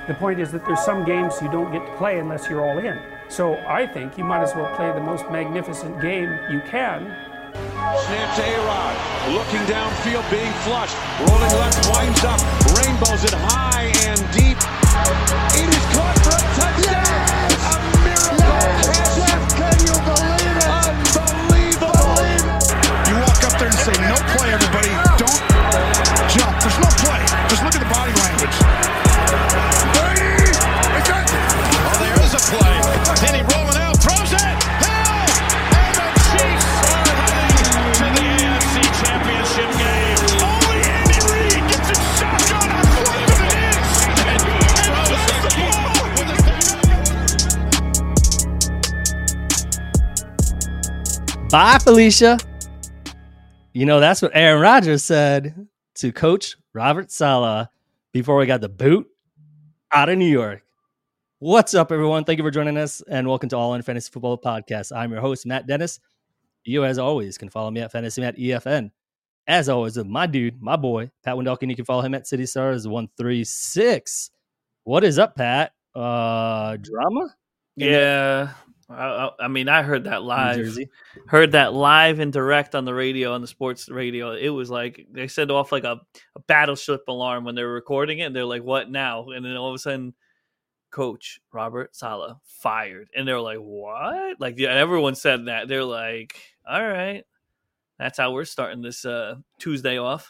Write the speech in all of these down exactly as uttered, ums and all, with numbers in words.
The point is that there's some games you don't get to play unless you're all in. So I think you might as well play the most magnificent game you can. Snaps A-Rod, looking downfield, being flushed, rolling left, winds up, rainbows it high and deep. It is caught for a touchdown! Yes! A miracle catch! Jeff, can you believe it? Unbelievable! You walk up there and say, no play, everybody. Don't jump. There's no play. Just look at the body language. Oh, there is a play. Then he rolling out, throws it. Hill! And the Chiefs are heading to the A F C Championship game. Only Andy Reid gets a shotgun on fourth and an inch. And throws the ball. Bye, Felicia. You know, that's what Aaron Rodgers said to Coach Robert Saleh before we got the boot out of New York. What's up, everyone? Thank you for joining us, and welcome to All In Fantasy Football Podcast. I'm your host, Matt Dennis. You, as always, can follow me at Fantasy Matt E F N. As always, my dude, my boy, Pat Wendelken. You can follow him at City Stars one three six. What is up, Pat? Uh, drama? Yeah. I, I mean, I heard that live. Heard that live and direct on the radio, on the sports radio. It was like they set off like a, a battleship alarm when they were recording it. And they're like, "What now?" And then all of a sudden, Coach Robert Saleh fired, and they're like, "What?" Like, yeah, everyone said that. They're like, "All right, that's how we're starting this uh, Tuesday off."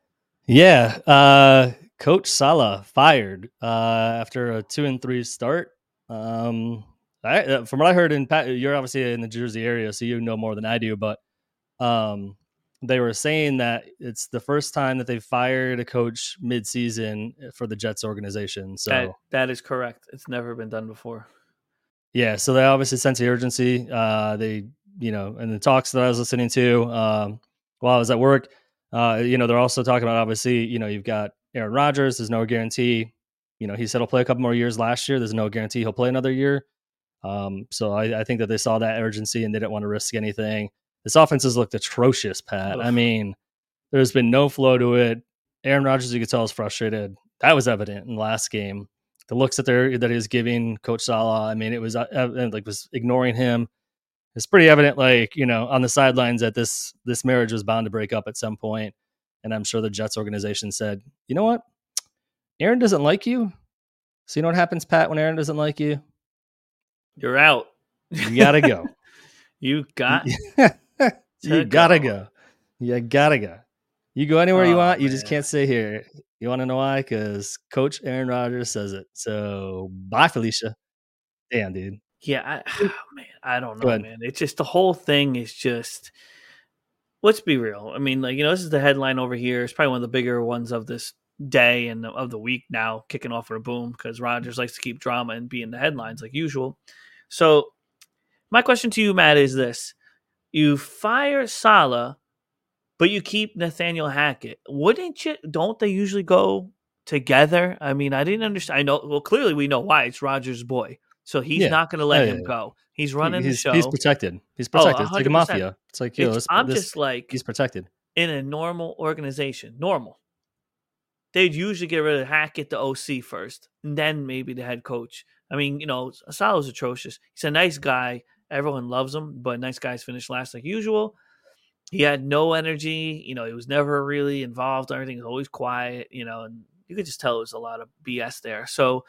Yeah, uh, Coach Saleh fired uh, after a two and three start. Um, I, from what I heard, in Pat, you're obviously in the Jersey area, so you know more than I do. But um, they were saying that it's the first time that they fired a coach mid-season for the Jets organization. So that, that is correct. It's never been done before. Yeah, so they obviously sense the urgency. Uh, they, you know, in the talks that I was listening to um, while I was at work, uh, you know, they're also talking about, obviously, you know, you've got Aaron Rodgers. There's no guarantee. You know, he said he'll play a couple more years last year. There's no guarantee he'll play another year. Um, so I, I think that they saw that urgency and they didn't want to risk anything. This offense has looked atrocious, Pat. Ugh. I mean, there's been no flow to it. Aaron Rodgers, you could tell, is frustrated. That was evident in the last game. The looks that they're that he was giving Coach Saleh, I mean, it was uh, like was ignoring him. It's pretty evident, like, you know, on the sidelines that this this marriage was bound to break up at some point. And I'm sure the Jets organization said, you know what, Aaron doesn't like you. So you know what happens, Pat, when Aaron doesn't like you? You're out. You gotta go. you got. you gotta go. go. You gotta go. You go anywhere oh, you want. You man. just can't stay here. You want to know why? Because Coach Aaron Rodgers says it. So bye, Felicia. Damn, dude. Yeah, I, oh, man, I don't know, man. It's just the whole thing is just. Let's be real. I mean, like, you know, this is the headline over here. It's probably one of the bigger ones of this day and of the week now, kicking off with a boom because Rodgers likes to keep drama and be in the headlines like usual. So, my question to you, Matt, is this: you fire Saleh, but you keep Nathaniel Hackett. Wouldn't you? Don't they usually go together? I mean, I didn't understand. I know. Well, clearly we know why. It's Rodgers' boy, so he's yeah. not going to let yeah, yeah, him yeah. go. He's running he's, the show. He's protected. He's protected. Oh, it's like a mafia. It's like, you know, it's, I'm this, just like he's protected in a normal organization. Normal. They'd usually get rid of Hackett, the O C first, and then maybe the head coach. I mean, you know, Saleh's atrocious. He's a nice guy. Everyone loves him, but nice guys finish last like usual. He had no energy. You know, he was never really involved. Everything was always quiet, you know, and you could just tell it was a lot of B S there. So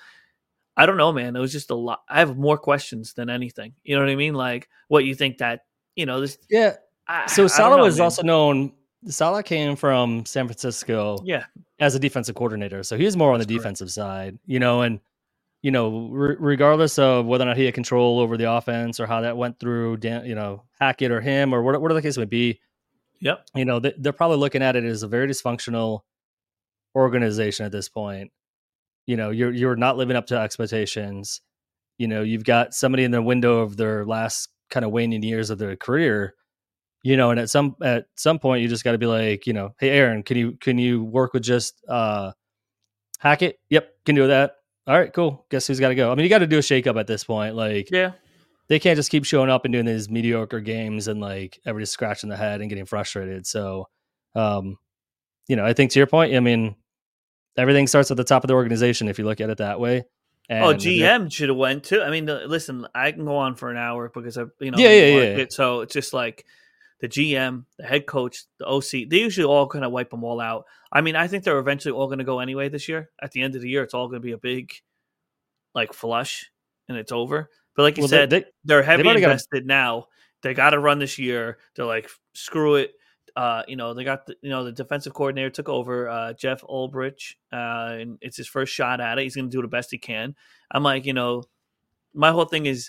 I don't know, man. It was just a lot. I have more questions than anything. You know what I mean? Like what you think that, you know, this. Yeah. I, so Saleh was man. also known. Saleh came from San Francisco. Yeah. As a defensive coordinator. So he was more That's on the defensive correct. side, you know, and, you know, re- regardless of whether or not he had control over the offense or how that went through, Dan, you know, Hackett or him or whatever the case may be. Yep. You know, they, they're probably looking at it as a very dysfunctional organization at this point. You know, you're, you're not living up to expectations. You know, you've got somebody in the window of their last kind of waning years of their career. You know, and at some at some point, you just got to be like, you know, hey, Aaron, can you can you work with just uh, Hackett? Yep, can do that. All right, cool. Guess who's got to go? I mean, you got to do a shakeup at this point. Like, yeah, they can't just keep showing up and doing these mediocre games and like everybody's scratching the head and getting frustrated. So, um, you know, I think to your point, I mean, everything starts at the top of the organization if you look at it that way. And oh, G M should have went too. I mean, the, listen, I can go on for an hour because I, you know, yeah, yeah, yeah. it, so it's just like the G M, the head coach, the O C. They usually all kind of wipe them all out. I mean, I think they're eventually all going to go anyway this year. At the end of the year, it's all going to be a big, like, flush, and it's over. But like you well, said, they, they, they're heavy invested got a, now. They got to run this year. They're like, screw it. Uh, you know, they got the, you know, the defensive coordinator took over, uh, Jeff Ulbrich, uh, and it's his first shot at it. He's going to do the best he can. I'm like, you know, my whole thing is,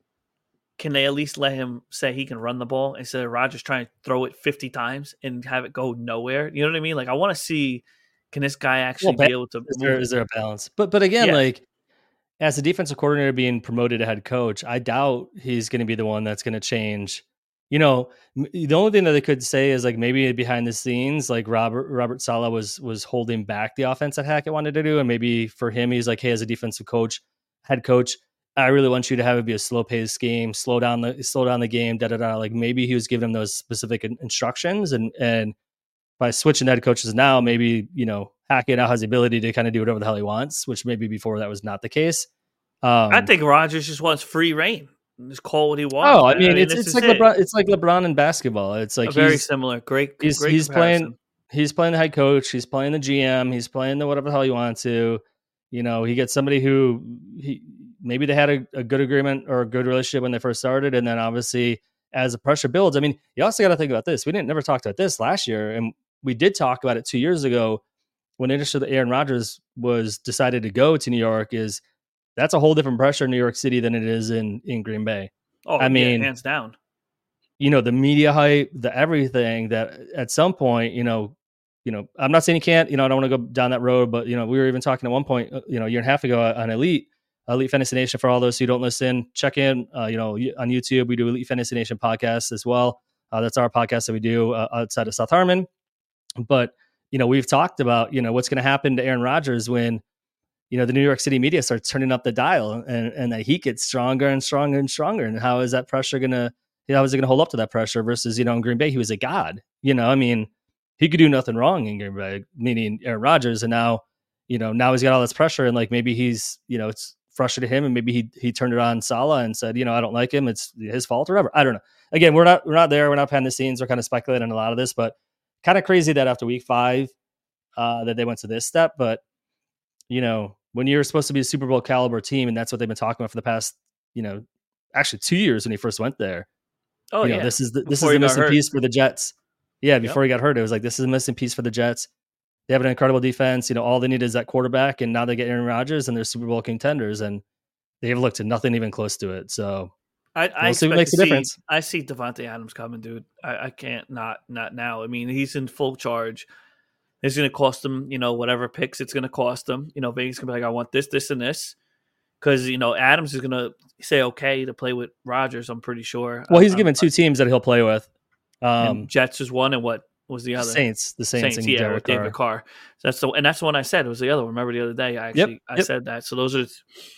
can they at least let him say he can run the ball instead of Rodgers trying to throw it fifty times and have it go nowhere? You know what I mean? Like, I want to see, can this guy actually well, be able to is move? there, is there a balance? But, but again, yeah. like, as a defensive coordinator being promoted to head coach, I doubt he's going to be the one that's going to change. You know, the only thing that they could say is like maybe behind the scenes, like Robert Robert Saleh was was holding back the offense that Hackett wanted to do, and maybe for him, he's like, hey, as a defensive coach, head coach, I really want you to have it be a slow paced game, slow down the slow down the game, da da da. Like maybe he was giving him those specific instructions, and and by switching head coaches now, maybe you know Hackett now has the ability to kind of do whatever the hell he wants, which maybe before that was not the case. Um, I think Rodgers just wants free reign. Just call what he wants. Oh, I mean, I mean it's it's like it. LeBron. It's like LeBron in basketball. It's like very he's, similar. Great. He's great he's comparison. playing. He's playing the head coach. He's playing the G M. He's playing the whatever the hell you want to. You know, he gets somebody who he maybe they had a, a good agreement or a good relationship when they first started, and then obviously as the pressure builds. I mean, you also got to think about this. We didn't never talk about this last year, and we did talk about it two years ago when initially Aaron Rodgers was decided to go to New York. Is that's a whole different pressure in New York City than it is in in Green Bay. Oh, I mean, yeah, hands down. You know, the media hype, the everything that at some point, you know, you know, I'm not saying you can't, you know, I don't want to go down that road, but, you know, we were even talking at one point, you know, a year and a half ago on Elite, Elite Fantasy Nation. For all those who don't listen, check in, uh, you know, on YouTube. We do Elite Fantasy Nation podcast as well. Uh, that's our podcast that we do uh, outside of South Harmon. But, you know, we've talked about, you know, what's going to happen to Aaron Rodgers when, you know, the New York City media starts turning up the dial and, and that heat gets stronger and stronger and stronger. And how is that pressure going to, you know, how is it going to hold up to that pressure versus, you know, in Green Bay, he was a god, you know, I mean, he could do nothing wrong in Green Bay, meaning Aaron Rodgers. And now, you know, now he's got all this pressure and like, maybe he's, you know, it's frustrated him and maybe he, he turned it on Saleh and said, you know, I don't like him. It's his fault or whatever. I don't know. Again, we're not, we're not there. We're not behind the scenes. We're kind of speculating a lot of this, but kind of crazy that after week five, uh, that they went to this step, but you know, when you're supposed to be a Super Bowl caliber team, and that's what they've been talking about for the past, you know, actually two years when he first went there. Oh, you yeah. know, this is the, this Before is the missing hurt. piece for the Jets. Yeah, before Yep. he got hurt, it was like, this is a missing piece for the Jets. They have an incredible defense. You know, all they need is that quarterback, and now they get Aaron Rodgers, and they're Super Bowl contenders, and they have looked to nothing even close to it. So I, I we'll see what expect makes to a see- difference. I see Devontae Adams coming, dude. I, I can't not not now. I mean, he's in full charge. It's going to cost them, you know, whatever picks it's going to cost them. You know, Vegas can be like, I want this, this, and this. Because, you know, Adams is going to say okay to play with Rodgers, I'm pretty sure. Well, he's um, given two teams that he'll play with. Um, and Jets is one, and what was the the other? Saints, the Saints, and yeah, Derek with David Carr. Carr. So that's the and that's the one I said. It was the other one. Remember the other day? I actually Yep, I yep. said that. So those are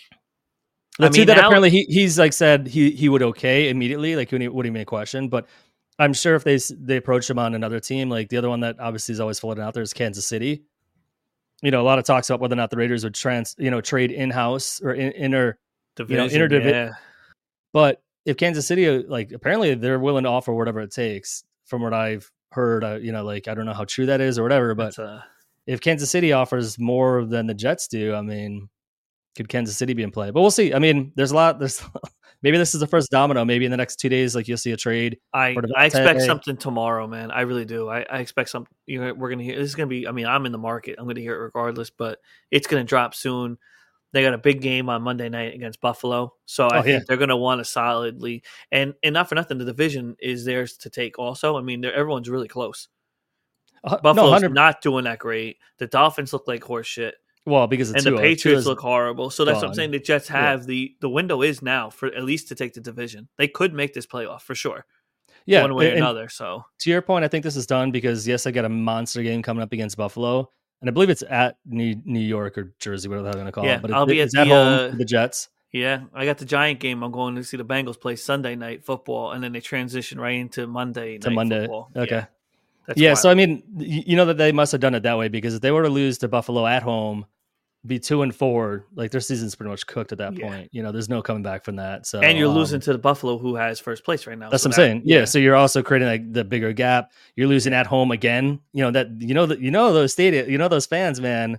The I two mean, that now- apparently he he's like said he he would okay immediately, like when he wouldn't even question. But I'm sure if they s- they approach him on another team, like the other one that obviously is always floating out there is Kansas City. You know, a lot of talks about whether or not the Raiders would trans, you know, trade in house or in, inner, division, you know, interdivi- yeah. But if Kansas City, like apparently they're willing to offer whatever it takes, from what I've heard. Uh, you know, like I don't know how true that is or whatever, but That's a, if Kansas City offers more than the Jets do, I mean, could Kansas City be in play? But we'll see. I mean, there's a lot. There's maybe this is the first domino. Maybe in the next two days, like you'll see a trade. I, for Devontae. I expect something tomorrow, man. I really do. I, I expect something. You know, we're gonna hear. This is gonna be. I mean, I'm in the market. I'm gonna hear it regardless, but it's gonna drop soon. They got a big game on Monday night against Buffalo, so I Oh, think yeah. they're gonna want to solidly and and not for nothing. The division is theirs to take. Also, I mean, they're, everyone's really close. Uh, no, Buffalo's one hundred not doing that great. The Dolphins look like horse shit. Well, because of And the Tua. Patriots Tua's look horrible. So that's what I'm gone. saying. The Jets Yeah. have the the window is now for at least to take the division. They could make this playoff for sure. yeah, One way or and- another. So To your point, I think this is done because yes, I got a monster game coming up against Buffalo, and I believe it's at New, New York or Jersey, whatever they're going to call Yeah, it. But I'll it's, be at it's at the, home uh, for the Jets. yeah, I got the Giant game. I'm going to see the Bengals play Sunday night football, and then they transition right into Monday night To Monday. football. Okay. Yeah, that's Yeah, wild. so I mean, y- you know that they must have done it that way because if they were to lose to Buffalo at home, be two and four, like their season's pretty much cooked at that Yeah. point. You know, there's no coming back from that. So And you're um, losing to the Buffalo, who has first place right now. That's so what I'm that, saying. Yeah. So you're also creating like the bigger gap. You're losing at home again. You know that you know that you know those stadium, you know those fans, man,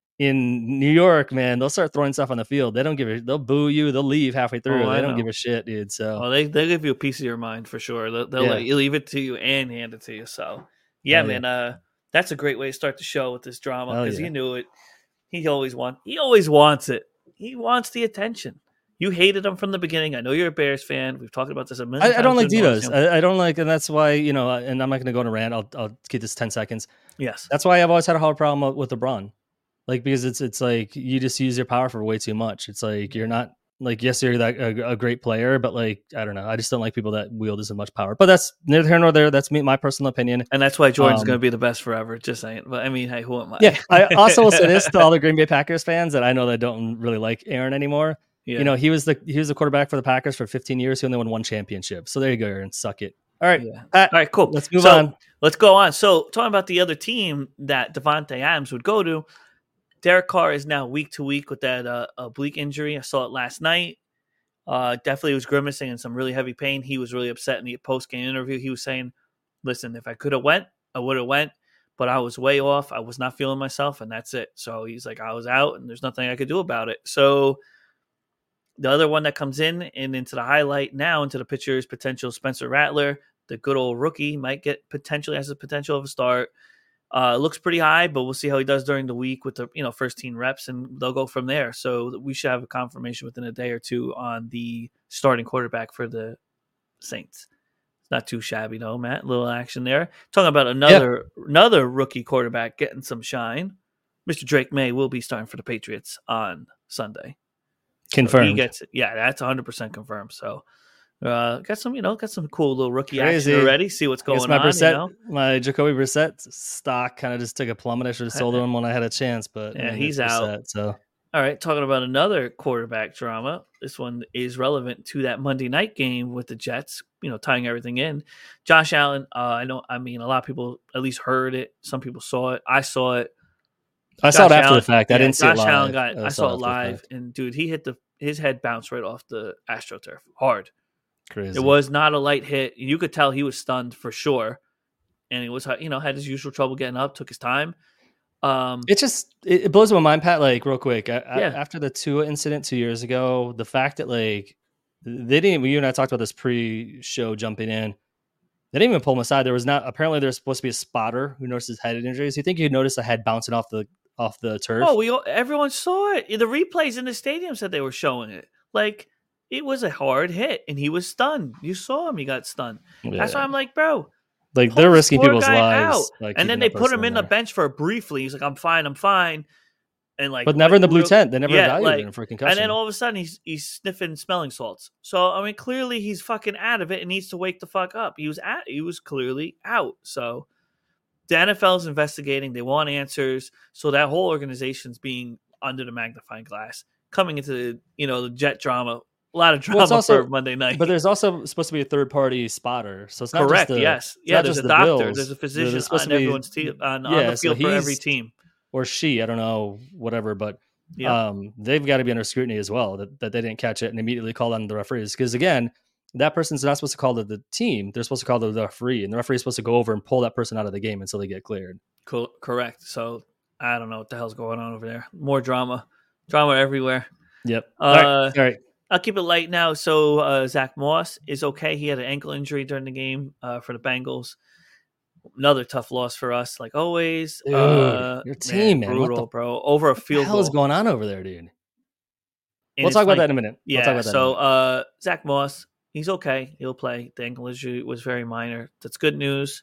in New York, man, they'll start throwing stuff on the field. They don't give a they'll boo you, they'll leave halfway through. Oh, they I don't know. give a shit, dude. So Well, they they give you a piece of your mind for sure. They'll, they'll Yeah. let you leave it to you and hand it to you. So yeah, Hell yeah. man, uh, that's a great way to start the show with this drama Hell because yeah. he knew it. He always want he always wants it. He wants the attention. You hated him from the beginning. I know you're a Bears fan. We've talked about this a million I, times. I don't like through divas. nauseam. I, I don't like, and that's why, you know, and I'm not going to go on a rant. I'll, I'll keep this ten seconds. Yes. That's why I've always had a hard problem with LeBron. Like, because it's, it's like, you just use your power for way too much. It's like, you're not like, yes, you're that a, a great player, but like, I don't know. I just don't like people that wield as much power, but that's neither here nor there. That's me, my personal opinion. And that's why Jordan's Um, going to be the best forever. Just saying. But I mean, hey, who am I? Yeah. I also will say this to all the Green Bay Packers fans that I know that don't really like Aaron anymore. Yeah. You know, he was the, he was the quarterback for the Packers for fifteen years. He only won one championship. So there you go, Aaron. Suck it. All right. Yeah. Pat, All right, cool. let's move So, on. Let's go on. So, talking about the other team that Devontae Adams would go to, Derek Carr is now week to week with that uh, oblique injury. I saw it last night. Uh, definitely was grimacing in some really heavy pain. He was really upset in the post-game interview. He was saying, listen, if I could have went, I would have went, but I was way off. I was not feeling myself, and that's it. So he's like, I was out, and there's nothing I could do about it. So the other one that comes in and into the highlight now, into the picture, is potential Spencer Rattler. The good old rookie might get potentially has the potential of a start. Uh, looks pretty high, but we'll see how he does during the week with the you know first team reps, and they'll go from there. So we should have a confirmation within a day or two on the starting quarterback for the Saints. It's not too shabby though, Matt. Little action there. Talking about another another rookie quarterback getting some shine. Mister Drake May will be starting for the Patriots on Sunday. Confirmed. So he gets it. Yeah, that's one hundred percent confirmed. So uh, got some, you know, got some cool little rookie Crazy. action already. See what's I guess going my on. Brissett, You know? my Jacoby Brissett stock kind of just took a plummet. I should have sold him when I had a chance, but Yeah, I mean, he's it's out. Brissett, so All right, talking about another quarterback drama. This one is relevant to that Monday night game with the Jets, you know, tying everything in. Josh Allen, uh, I know, I mean, a lot of people at least heard it. Some people saw it. I saw it. I saw it Josh after Allen- the fact. I yeah, didn't see Josh it live. Allen got, I, saw it after the live, fact. and dude, he hit the his head bounced right off the AstroTurf hard. Crazy. It was not a light hit. You could tell he was stunned for sure, and he was, you know, had his usual trouble getting up. Took his time. Um, It just it, it blows my mind, Pat. Like real quick, I, I, Yeah. after the Tua incident two years ago, the fact that like they didn't. You and I talked about this pre-show jumping in. They didn't even pull him aside. There was not. Apparently, there's supposed to be a spotter who noticed his head injuries. You think you noticed a head bouncing off the off the turf? Oh, we all, everyone saw it. The replays in the stadium said they were showing it. Like it was a hard hit, and he was stunned. You saw him; he got stunned. That's why Yeah. I'm like, bro. Like pull they're this risking poor people's guy lives. out. Like, And then keeping they that put him person in the there. bench for briefly. He's like, I'm fine, I'm fine. And like, But never in the blue real- tent. They never yeah, evaluated like- him for concussion. And then all of a sudden, he's he's sniffing smelling salts. So I mean, clearly he's fucking out of it and needs to wake the fuck up. He was at, he was clearly out. So the N F L is investigating. They want answers. So that whole organization's being under the magnifying glass, coming into the you know the Jet drama. A lot of drama Well, it's also- for Monday night. But there's also supposed to be a third party spotter, so it's not correct. Just the, yes. it's Yeah. not There's just a the doctor. Bills. There's a There's physician supposed on to be- everyone's team on, on Yeah, the so field for every he's- team. or she. I don't know, whatever. But Yeah. um, they've got to be under scrutiny as well that, that they didn't catch it and immediately call on the referees. Because again, that person's not supposed to call the, the team; they're supposed to call the, the referee, and the referee is supposed to go over and pull that person out of the game until they get cleared. Co- correct. So I don't know what the hell's going on over there. More drama, drama everywhere. Yep. Uh, all right. All right. I'll keep it light now. So uh, Zach Moss is okay. He had an ankle injury during the game uh, for the Bengals. Another tough loss for us, like always. Dude, uh, your team, man. What brutal, the- bro. Over a What the field hell goal. is going on over there, dude? And We'll it's talk about like- that in a minute. Yeah. We'll talk about that in a so minute. uh, Zach Moss, he's okay. He'll play. The ankle injury was very minor. That's good news.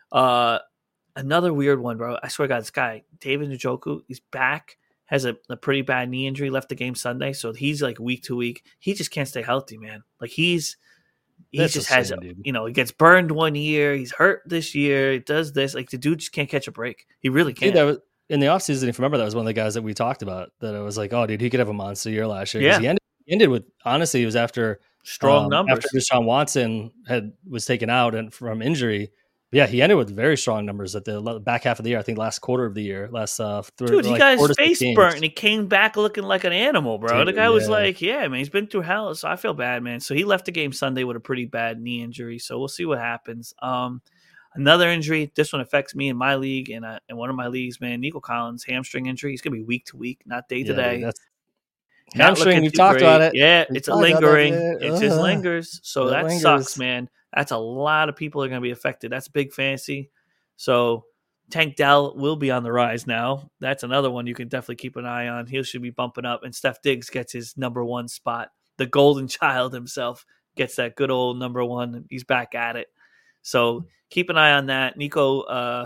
Uh, another weird one, bro. I swear to God, this guy, David Njoku, he's back. Has a, a pretty bad knee injury, left the game Sunday. So he's like week to week. He just can't stay healthy, man. Like he's, he That's just a has, shame, a, dude. you know, he gets burned one year. He's hurt this year. He does this. Like the dude just can't catch a break. He really Dude, can't. that was in the offseason. If you remember, that was one of the guys that we talked about. That I was like, oh, dude, he could have a monster year last year. 'Cause Yeah. He ended, he ended with, honestly, it was after Strong um, numbers. After Deshaun Watson had was taken out and from injury, Yeah, he ended with very strong numbers at the back half of the year. I think last quarter of the year, last uh, three, dude, he like got his face burnt and he came back looking like an animal, bro. Dude, the guy yeah. was like, "Yeah, man, he's been through hell." So I feel bad, man. So he left the game Sunday with a pretty bad knee injury. So we'll see what happens. Um, another injury. This one affects me in my league and uh, in one of my leagues, man. Nico Collins hamstring injury. He's gonna be week to week, not day to day. Hamstring. We've talked great. about it. Yeah, We've it's a lingering. It, it uh, just lingers. So that lingers. sucks, man. That's a lot of people are gonna be affected. That's big fantasy. So Tank Dell will be on the rise now. That's another one you can definitely keep an eye on. He should be bumping up. And Steph Diggs gets his number one spot. The golden child himself gets that good old number one. He's back at it. So keep an eye on that. Nico, uh,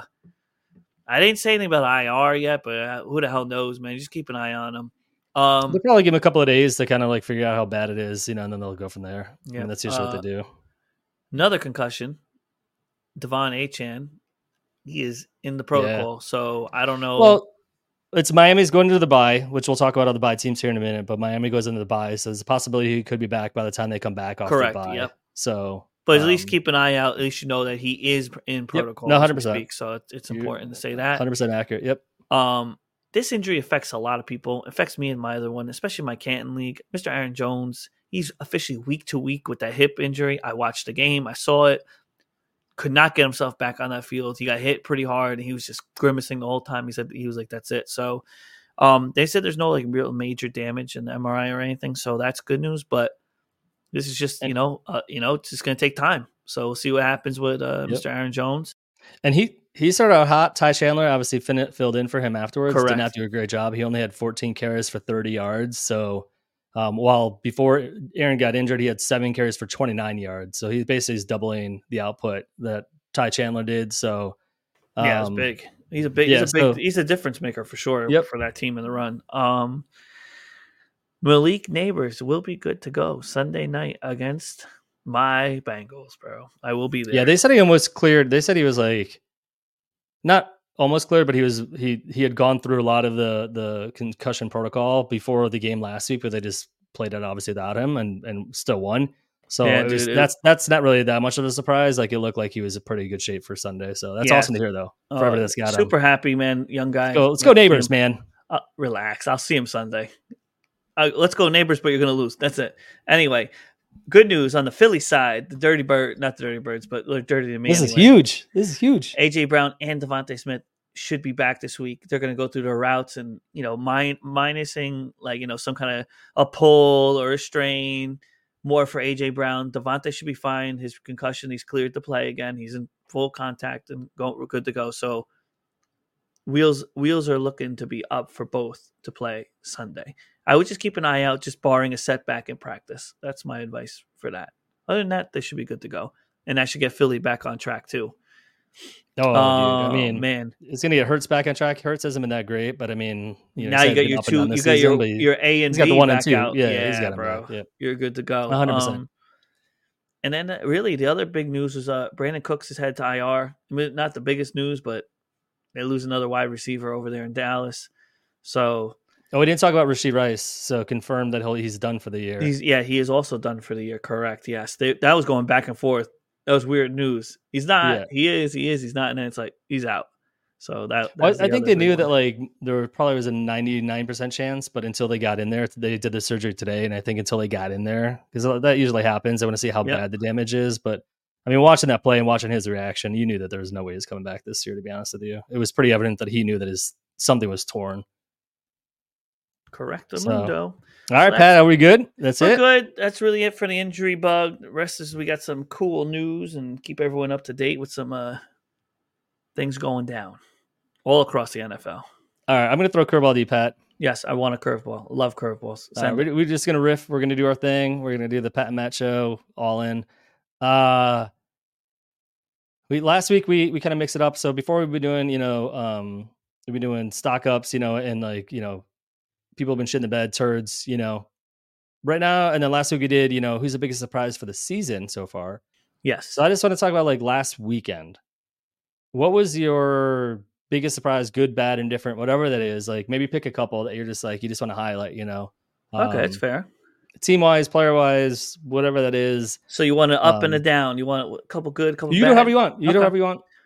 I didn't say anything about I R yet, but who the hell knows, man? Just keep an eye on him. Um, They'll probably give him a couple of days to kind of like figure out how bad it is, you know, and then they'll go from there. Yeah, I mean, that's usually uh, what they do. Another concussion, Devon Achane. He is in the protocol, yeah. so I don't know. Well, it's Miami's going to the bye, which we'll talk about other bye teams here in a minute. But Miami goes into the bye, so there's a possibility he could be back by the time they come back off Correct, the bye. Yep. So, but at um, least keep an eye out. At least you know that he is in protocol. Yep. No, one hundred percent. Speak, so it's, it's important You're to say that. one hundred percent accurate. Yep. Um, this injury affects a lot of people. It affects me in my other one, especially my Canton League. Mister Aaron Jones, he's officially week to week with that hip injury. I watched the game. I saw it. Could not get himself back on that field. He got hit pretty hard, and he was just grimacing the whole time. He said he was like, "That's it." So, um, they said there's no like real major damage in the M R I or anything, so that's good news. But this is just you know, uh, you know, it's just going to take time. So we'll see what happens with uh, yep. Mister Aaron Jones. And he he started out hot. Ty Chandler obviously fin- filled in for him afterwards. Correct. Did not do a great job. He only had fourteen carries for thirty yards. So. Um, while before Aaron got injured, he had seven carries for twenty-nine yards. So he basically is doubling the output that Ty Chandler did. So um, yeah, it's big. He's a big, yeah, he's a big, so, he's a difference maker for sure yep. for that team in the run. Um, Malik Neighbors will be good to go Sunday night against my Bengals, bro. I will be there. Yeah, they said he almost cleared. They said he was like not almost cleared, but he was he he had gone through a lot of the the concussion protocol before the game last week, but they just played it obviously without him and and still won. So yeah, it was, dude, that's that's not really that much of a surprise. Like it looked like he was in pretty good shape for Sunday. So that's yeah. awesome to hear, though. For uh, everybody that's got super him. happy, man. Young guy. Let's go, let's go Neighbors, man. Uh, relax. I'll see him Sunday. Uh, let's go Neighbors, but you're gonna lose. That's it. Anyway. Good news on the Philly side, the Dirty Bird, not the Dirty Birds, but they're dirty to me. This anyway. is huge. This is huge. A J Brown and Devontae Smith should be back this week. They're going to go through their routes and, you know, min- minusing like, you know, some kind of a pull or a strain more for A J Brown. Devontae should be fine. His concussion, he's cleared to play again. He's in full contact and go, good to go. So wheels wheels are looking to be up for both to play Sunday. I would just keep an eye out, just barring a setback in practice. That's my advice for that. Other than that, they should be good to go. And that should get Philly back on track too. Oh, oh dude. I mean, man, it's going to get Hurts back on track. Hurts hasn't been that great, but I mean, you know, now you got your two, you got your, your A and he's got B the one back and two. out. Yeah, yeah he's got bro. Yep. You're good to go. one hundred percent. Um, and then uh, really the other big news was uh, Brandon Cooks is head to I R. I mean, not the biggest news, but they lose another wide receiver over there in Dallas. So. Oh, we didn't talk about Rashee Rice, so confirmed that he'll, he's done for the year. He's, yeah, he is also done for the year. Correct. Yes, they, that was going back and forth. That was weird news. He's not. Yeah. He is. He is. He's not. And then it's like he's out. So that. Well, I think they knew one. that like there probably was a ninety-nine percent chance, but until they got in there, they did the surgery today, and I think until they got in there, because that usually happens. I want to see how yep. bad the damage is, but I mean, watching that play and watching his reaction, you knew that there was no way he's coming back this year. To be honest with you, it was pretty evident that he knew that his something was torn. Correct, so, Mundo. All right, so Pat, are we good? That's we're it. Good. That's really it for the injury bug. The rest is we got some cool news and keep everyone up to date with some uh, things going down all across the N F L. All right, I'm going to throw a curveball to you, Pat. Yes, I want a curveball. Love curveballs. Right, we're, we're just going to riff. We're going to do our thing. We're going to do the Pat and Matt show all in. Uh, we last week we we kind of mixed it up. So before we've been doing, you know, um, we've been doing stock ups, you know, and like you know. People have been shitting the bed, turds, you know, right now. And then last week we did, you know, who's the biggest surprise for the season so far? Yes. So I just want to talk about like last weekend. What was your biggest surprise, good, bad, indifferent, whatever that is? Like maybe pick a couple that you're just like, you just want to highlight, you know? Um, okay, that's fair. Team wise, player wise, whatever that is. So you want an up um, and a down. You want a couple good, couple you bad. do whatever you want. You okay. do whatever you want.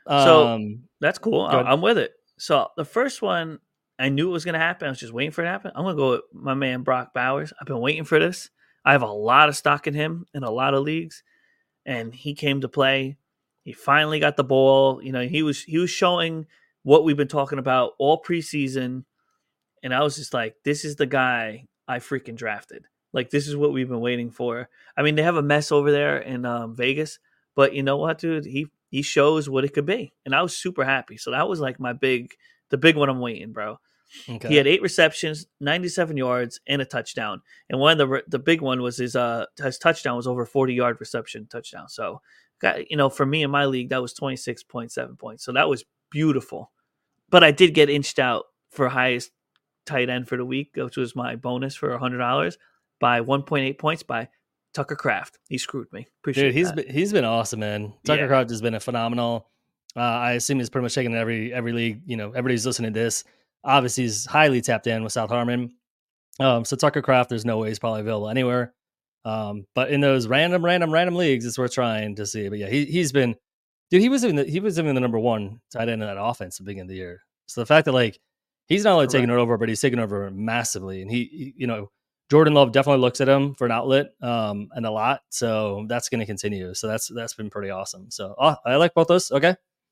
So Um, that's cool. I, I'm with it. So the first one, I knew it was going to happen. I was just waiting for it to happen. I'm going to go with my man Brock Bowers. I've been waiting for this. I have a lot of stock in him in a lot of leagues, and he came to play. He finally got the ball. You know, he was he was showing what we've been talking about all preseason, and I was just like, this is the guy I freaking drafted. Like, this is what we've been waiting for. I mean, they have a mess over there in um, Vegas, but you know what, dude? He he shows what it could be, and I was super happy. So that was like my big, the big one I'm waiting, bro. Okay. He had eight receptions, ninety-seven yards, and a touchdown. And one of the the big one was his uh his touchdown was over forty yard reception touchdown. So, got, you know, for me in my league, that was twenty-six point seven points. So that was beautiful. But I did get inched out for highest tight end for the week, which was my bonus for one hundred dollars by one point eight points by Tucker Kraft. He screwed me. Appreciate Dude, he's that. been, he's been awesome, man. Tucker Yeah. Kraft has been a phenomenal. Uh, I assume he's pretty much taken in every every league. You know, everybody's listening to this. Obviously, he's highly tapped in with South Harmon. Um, so Tucker Kraft, there's no way he's probably available anywhere. Um, but in those random, random, random leagues, it's worth trying to see. But yeah, he he's been, dude. He was even the, he was even the number one tight end in that offense at the beginning of the year. So the fact that like he's not only Correct. taking it over, but he's taking over massively. And he, he, you know, Jordan Love definitely looks at him for an outlet um, and a lot. So that's going to continue. So that's that's been pretty awesome. So oh, I like both those. Okay.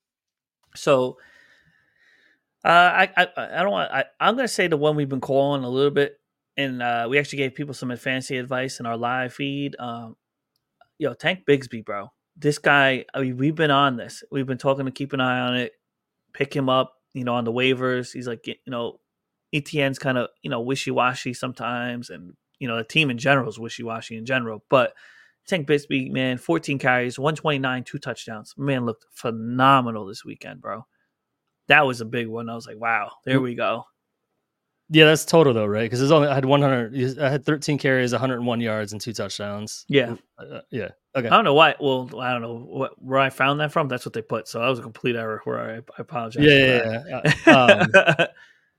So. Uh, I, I I don't want. I, I'm going to say the one we've been calling a little bit, and uh, we actually gave people some fantasy advice in our live feed. Um, yo, Tank Bigsby, bro, this guy. I mean, we've been on this. We've been talking to keep an eye on it, pick him up. You know, on the waivers. He's like, you know, E T N's kind of you know wishy washy sometimes, and you know the team in general is wishy washy in general. But Tank Bigsby, man, fourteen carries, one twenty-nine, two touchdowns. Man, looked phenomenal this weekend, bro. That was a big one. I was like, wow, there we go. Yeah, that's total though, right? Because only I had one hundred, I had thirteen carries, one hundred one yards, and two touchdowns. Yeah, uh, yeah. Okay. I don't know why. Well, I don't know what, where I found that from. That's what they put. So that was a complete error. Where I, I apologize. Yeah, for yeah. That. yeah. um,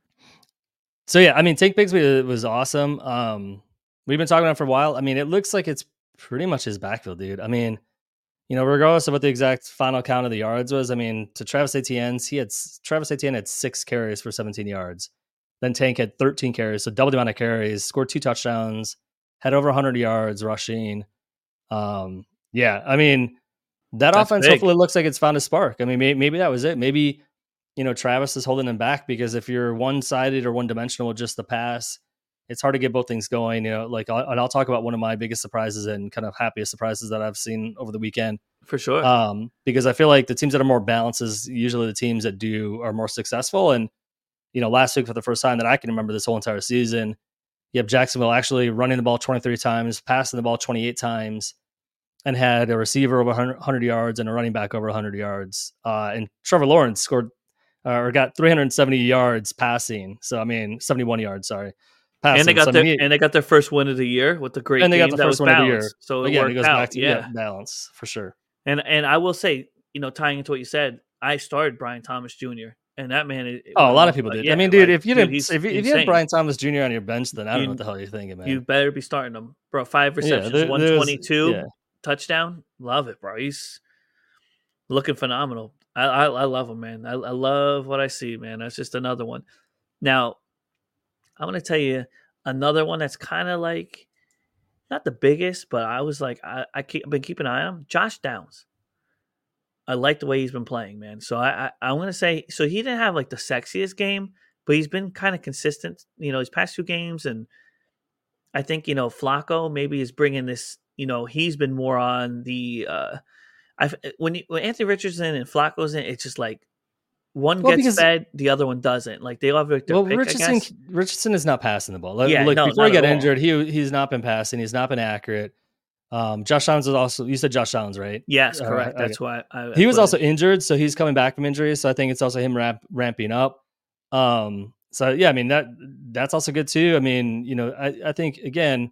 so yeah, I mean, Tank Bigsby was awesome. Um, we've been talking about it for a while. I mean, it looks like it's pretty much his backfield, dude. I mean. You know, regardless of what the exact final count of the yards was, I mean, to Travis Etienne's, he had Travis Etienne had six carries for seventeen yards. Then Tank had thirteen carries, so double the amount of carries, scored two touchdowns, had over one hundred yards rushing. Um, yeah, I mean, that That's offense big. Hopefully looks like it's found a spark. I mean, maybe, maybe that was it. Maybe, you know, Travis is holding him back because if you're one-sided or one-dimensional with just the pass, it's hard to get both things going, you know, like, and I'll talk about one of my biggest surprises and kind of happiest surprises that I've seen over the weekend. For sure. Um, because I feel like the teams that are more balanced is usually the teams that do are more successful. And, you know, last week for the first time that I can remember this whole entire season, you have Jacksonville actually running the ball twenty-three times, passing the ball twenty-eight times, and had a receiver over one hundred yards and a running back over one hundred yards. Uh, and Trevor Lawrence scored uh, or got three hundred seventy yards passing. So, I mean, seventy-one yards, sorry. Passing. And they got so their me, and they got their first win of the year with the great and they game got the that first was win balanced. of the year. So it Again, worked it goes out. back to yeah. yeah, balance for sure. And and I will say, you know, tying into what you said, I started Brian Thomas Junior and that man. It, oh, a lot of people did. Yeah, I mean, dude, like, if you dude, didn't, if you, if you had Brian Thomas Junior on your bench, then I don't you, know what the hell you're thinking, man. You better be starting him, bro. Five receptions, yeah, there, one twenty-two yeah. touchdown. Love it, bro. He's looking phenomenal. I I, I love him, man. I, I love what I see, man. That's just another one. Now, I'm gonna tell you another one that's kind of like not the biggest, but I was like, I, I keep, I've been keeping an eye on him. Josh Downs. I like the way he's been playing, man. So I, I I'm gonna say, so he didn't have like the sexiest game, but he's been kind of consistent. You know, his past two games, and I think you know Flacco maybe is bringing this. You know, he's been more on the. Uh, I when he, when Anthony Richardson and Flacco's in, it's just like one well, gets because, fed, the other one doesn't. Like they all have like their well, pick, Richardson Richardson is not passing the ball. Like, yeah, like no, before he got all. injured, he he's not been passing. He's not been accurate. Um, Josh Downs was also, you said Josh Downs, right? Yes, correct. Uh, That's why I, I he was also it. injured, so he's coming back from injury. So I think it's also him ramp, ramping up. Um, so yeah, I mean that that's also good too. I mean, you know, I, I think again,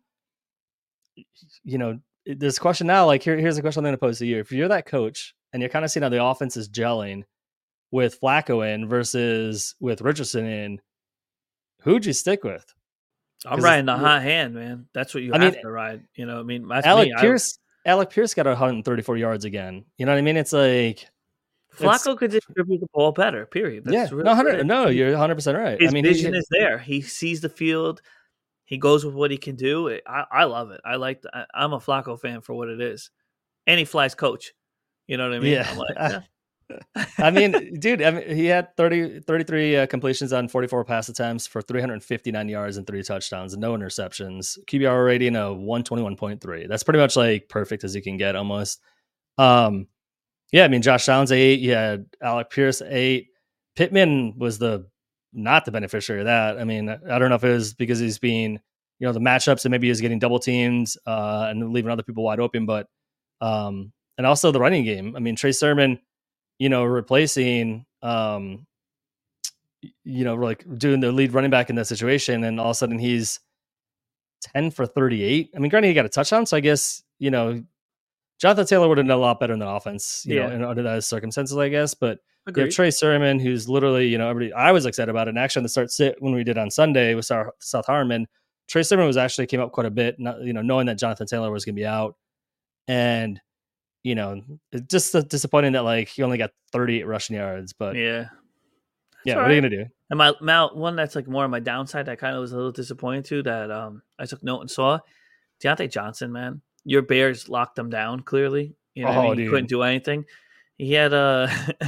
you know, this question now, like here, here's a question I'm going to pose to you. If you're that coach and you're kind of seeing how the offense is gelling with Flacco in versus with Richardson in, who'd you stick with? I'm riding the hot hand, man. That's what you I have mean, to ride. You know, I mean, that's Alec me. Pierce, I, Alec Pierce got one hundred thirty-four yards again. You know what I mean? It's like Flacco could distribute the ball better. Period. That's yeah, really no, one hundred it. no, you're one hundred percent right. His I mean, vision he, is there. He sees the field. He goes with what he can do. I, I love it. I like. The, I, I'm a Flacco fan for what it is, and he flies coach. You know what I mean? Yeah. I'm like, yeah. I mean, dude, I mean, he had thirty, thirty-three uh, completions on forty-four pass attempts for three hundred fifty-nine yards and three touchdowns and no interceptions. Q B R rating of one twenty-one point three. That's pretty much like perfect as you can get almost. Um, yeah, I mean, Josh Downs eight. You had Alec Pierce eight. Pittman was the not the beneficiary of that. I mean, I don't know if it was because he's being, you know, the matchups and maybe he's getting double teamed uh, and leaving other people wide open, but um, and also the running game. I mean, Trey Sermon, you know, replacing, um, you know, like doing the lead running back in that situation. And all of a sudden he's ten for thirty-eight. I mean, granted, he got a touchdown. So I guess, you know, Jonathan Taylor would have done a lot better in the offense, you Yeah. know, in, under those circumstances, I guess. But you Agreed. have Trey Sermon, who's literally, you know, everybody, I was excited about it. And actually on the start sit when we did on Sunday with South, South Harmon, Trey Sermon was actually came up quite a bit, not, you know, knowing that Jonathan Taylor was going to be out. And, you know, it's just disappointing that like he only got thirty-eight rushing yards, but Yeah. yeah, all what are you right. gonna do? And my, my one that's like more on my downside that kind of was a little disappointed too that um I took note and saw Deontay Johnson, man. Your Bears locked him down clearly. You know, what I Oh, mean? He dude. couldn't do anything. He had uh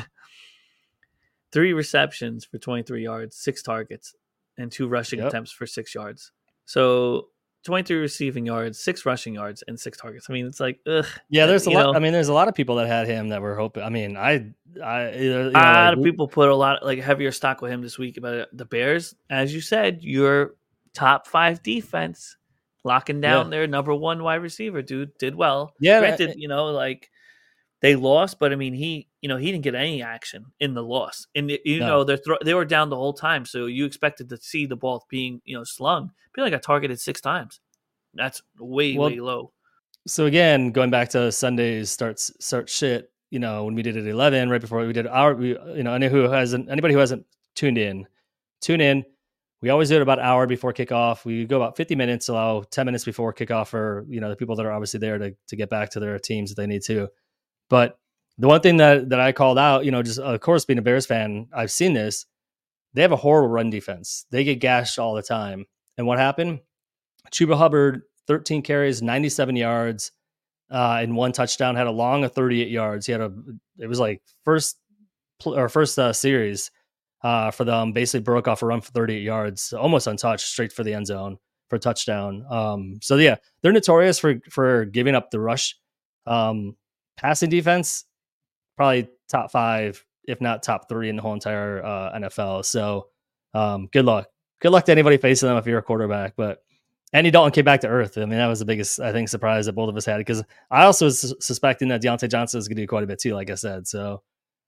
three receptions for twenty-three yards, six targets, and two rushing Yep. attempts for six yards. So twenty-three receiving yards, six rushing yards, and six targets. I mean, it's like, ugh. Yeah, there's a you lot. know, I mean, there's a lot of people that had him that were hoping. I mean, I, I, you know, a lot like, of people put a lot like heavier stock with him this week about it. The Bears, as you said, your top five defense locking down Yeah. their number one wide receiver, dude, did well. Yeah, Granted, uh, you know, like they lost, but I mean, he, you know, he didn't get any action in the loss, and you No. know, they're thro- they were down the whole time, so you expected to see the ball being, you know, slung. He only got targeted six times. That's way Well, way low. So again, going back to Sunday's starts start shit, you know, when we did it at eleven, right before we did our, we, you know, any who hasn't, anybody who hasn't tuned in, tune in. We always do it about an hour before kickoff. We go about fifty minutes, allow ten minutes before kickoff for, you know, the people that are obviously there to to get back to their teams if they need to. But the one thing that that I called out, you know, just of course being a Bears fan, I've seen this. They have a horrible run defense. They get gashed all the time. And what happened? Chuba Hubbard, thirteen carries, ninety-seven yards, uh, and one touchdown. Had a long of thirty-eight yards. He had a, it was like first pl- or first uh, series uh, for them. Basically broke off a run for thirty-eight yards, almost untouched, straight for the end zone for a touchdown. Um, so yeah, they're notorious for for giving up the rush. Um, passing defense, probably top five, if not top three in the whole entire uh, N F L. So um, good luck. Good luck to anybody facing them if you're a quarterback. But Andy Dalton came back to earth. I mean, that was the biggest, I think, surprise that both of us had, because I also was suspecting that Deontay Johnson is going to do quite a bit too, like I said. So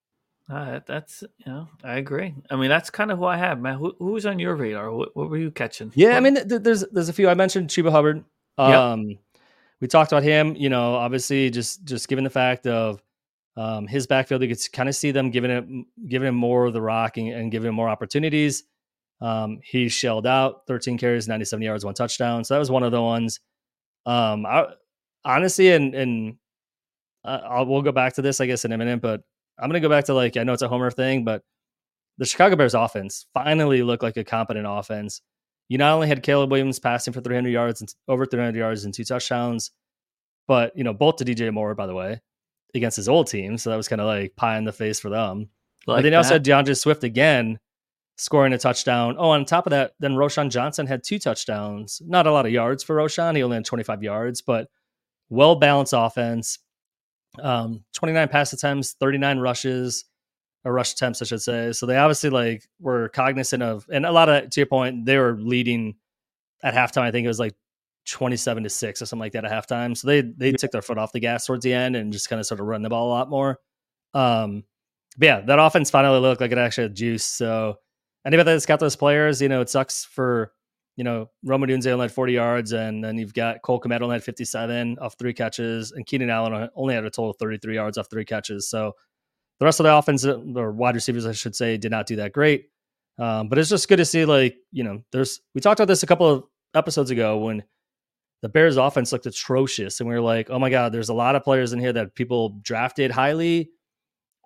Uh, that's, you know, I agree. I mean, that's kind of who I have, man. Who, who was on your radar? What, what were you catching? yeah, I What- mean, th- there's there's a few. I mentioned Chuba Hubbard. Um, We talked about him. You know, obviously, just just given the fact of um, his backfield, you could kind of see them giving him giving him more of the rock and, and giving him more opportunities. Um, he shelled out thirteen carries, ninety-seven yards, one touchdown. So that was one of the ones. Um, I, honestly, and and uh, I'll, we'll go back to this, I guess, in a minute. But I'm gonna go back to, like, I know it's a homer thing, but the Chicago Bears offense finally looked like a competent offense. You not only had Caleb Williams passing for three hundred yards and over three hundred yards and two touchdowns, but, you know, both to D J Moore, by the way, against his old team. So that was kind of like pie in the face for them. like but then you also that. had DeAndre Swift again scoring a touchdown. Oh, on top of that, then Roshan Johnson had two touchdowns. Not a lot of yards for Roshan. He only had twenty-five yards, but well-balanced offense. Um, twenty-nine pass attempts, thirty-nine rushes, or rush attempts, I should say. So they obviously like were cognizant of, and a lot of, to your point, they were leading at halftime. I think it was like twenty-seven to six or something like that at halftime. So they they took their foot off the gas towards the end and just kind of sort of run the ball a lot more. Um, but yeah, that offense finally looked like it actually had juice. So anybody that's got those players, you know, it sucks for, you know, Rome Odunze only had forty yards, and then you've got Cole Kmet only had fifty-seven off three catches, and Keenan Allen only had a total of thirty-three yards off three catches. So the rest of the offense, or wide receivers, I should say, did not do that great. Um, but it's just good to see, like, you know, there's, we talked about this a couple of episodes ago when the Bears offense looked atrocious, and we were like, oh my God, there's a lot of players in here that people drafted highly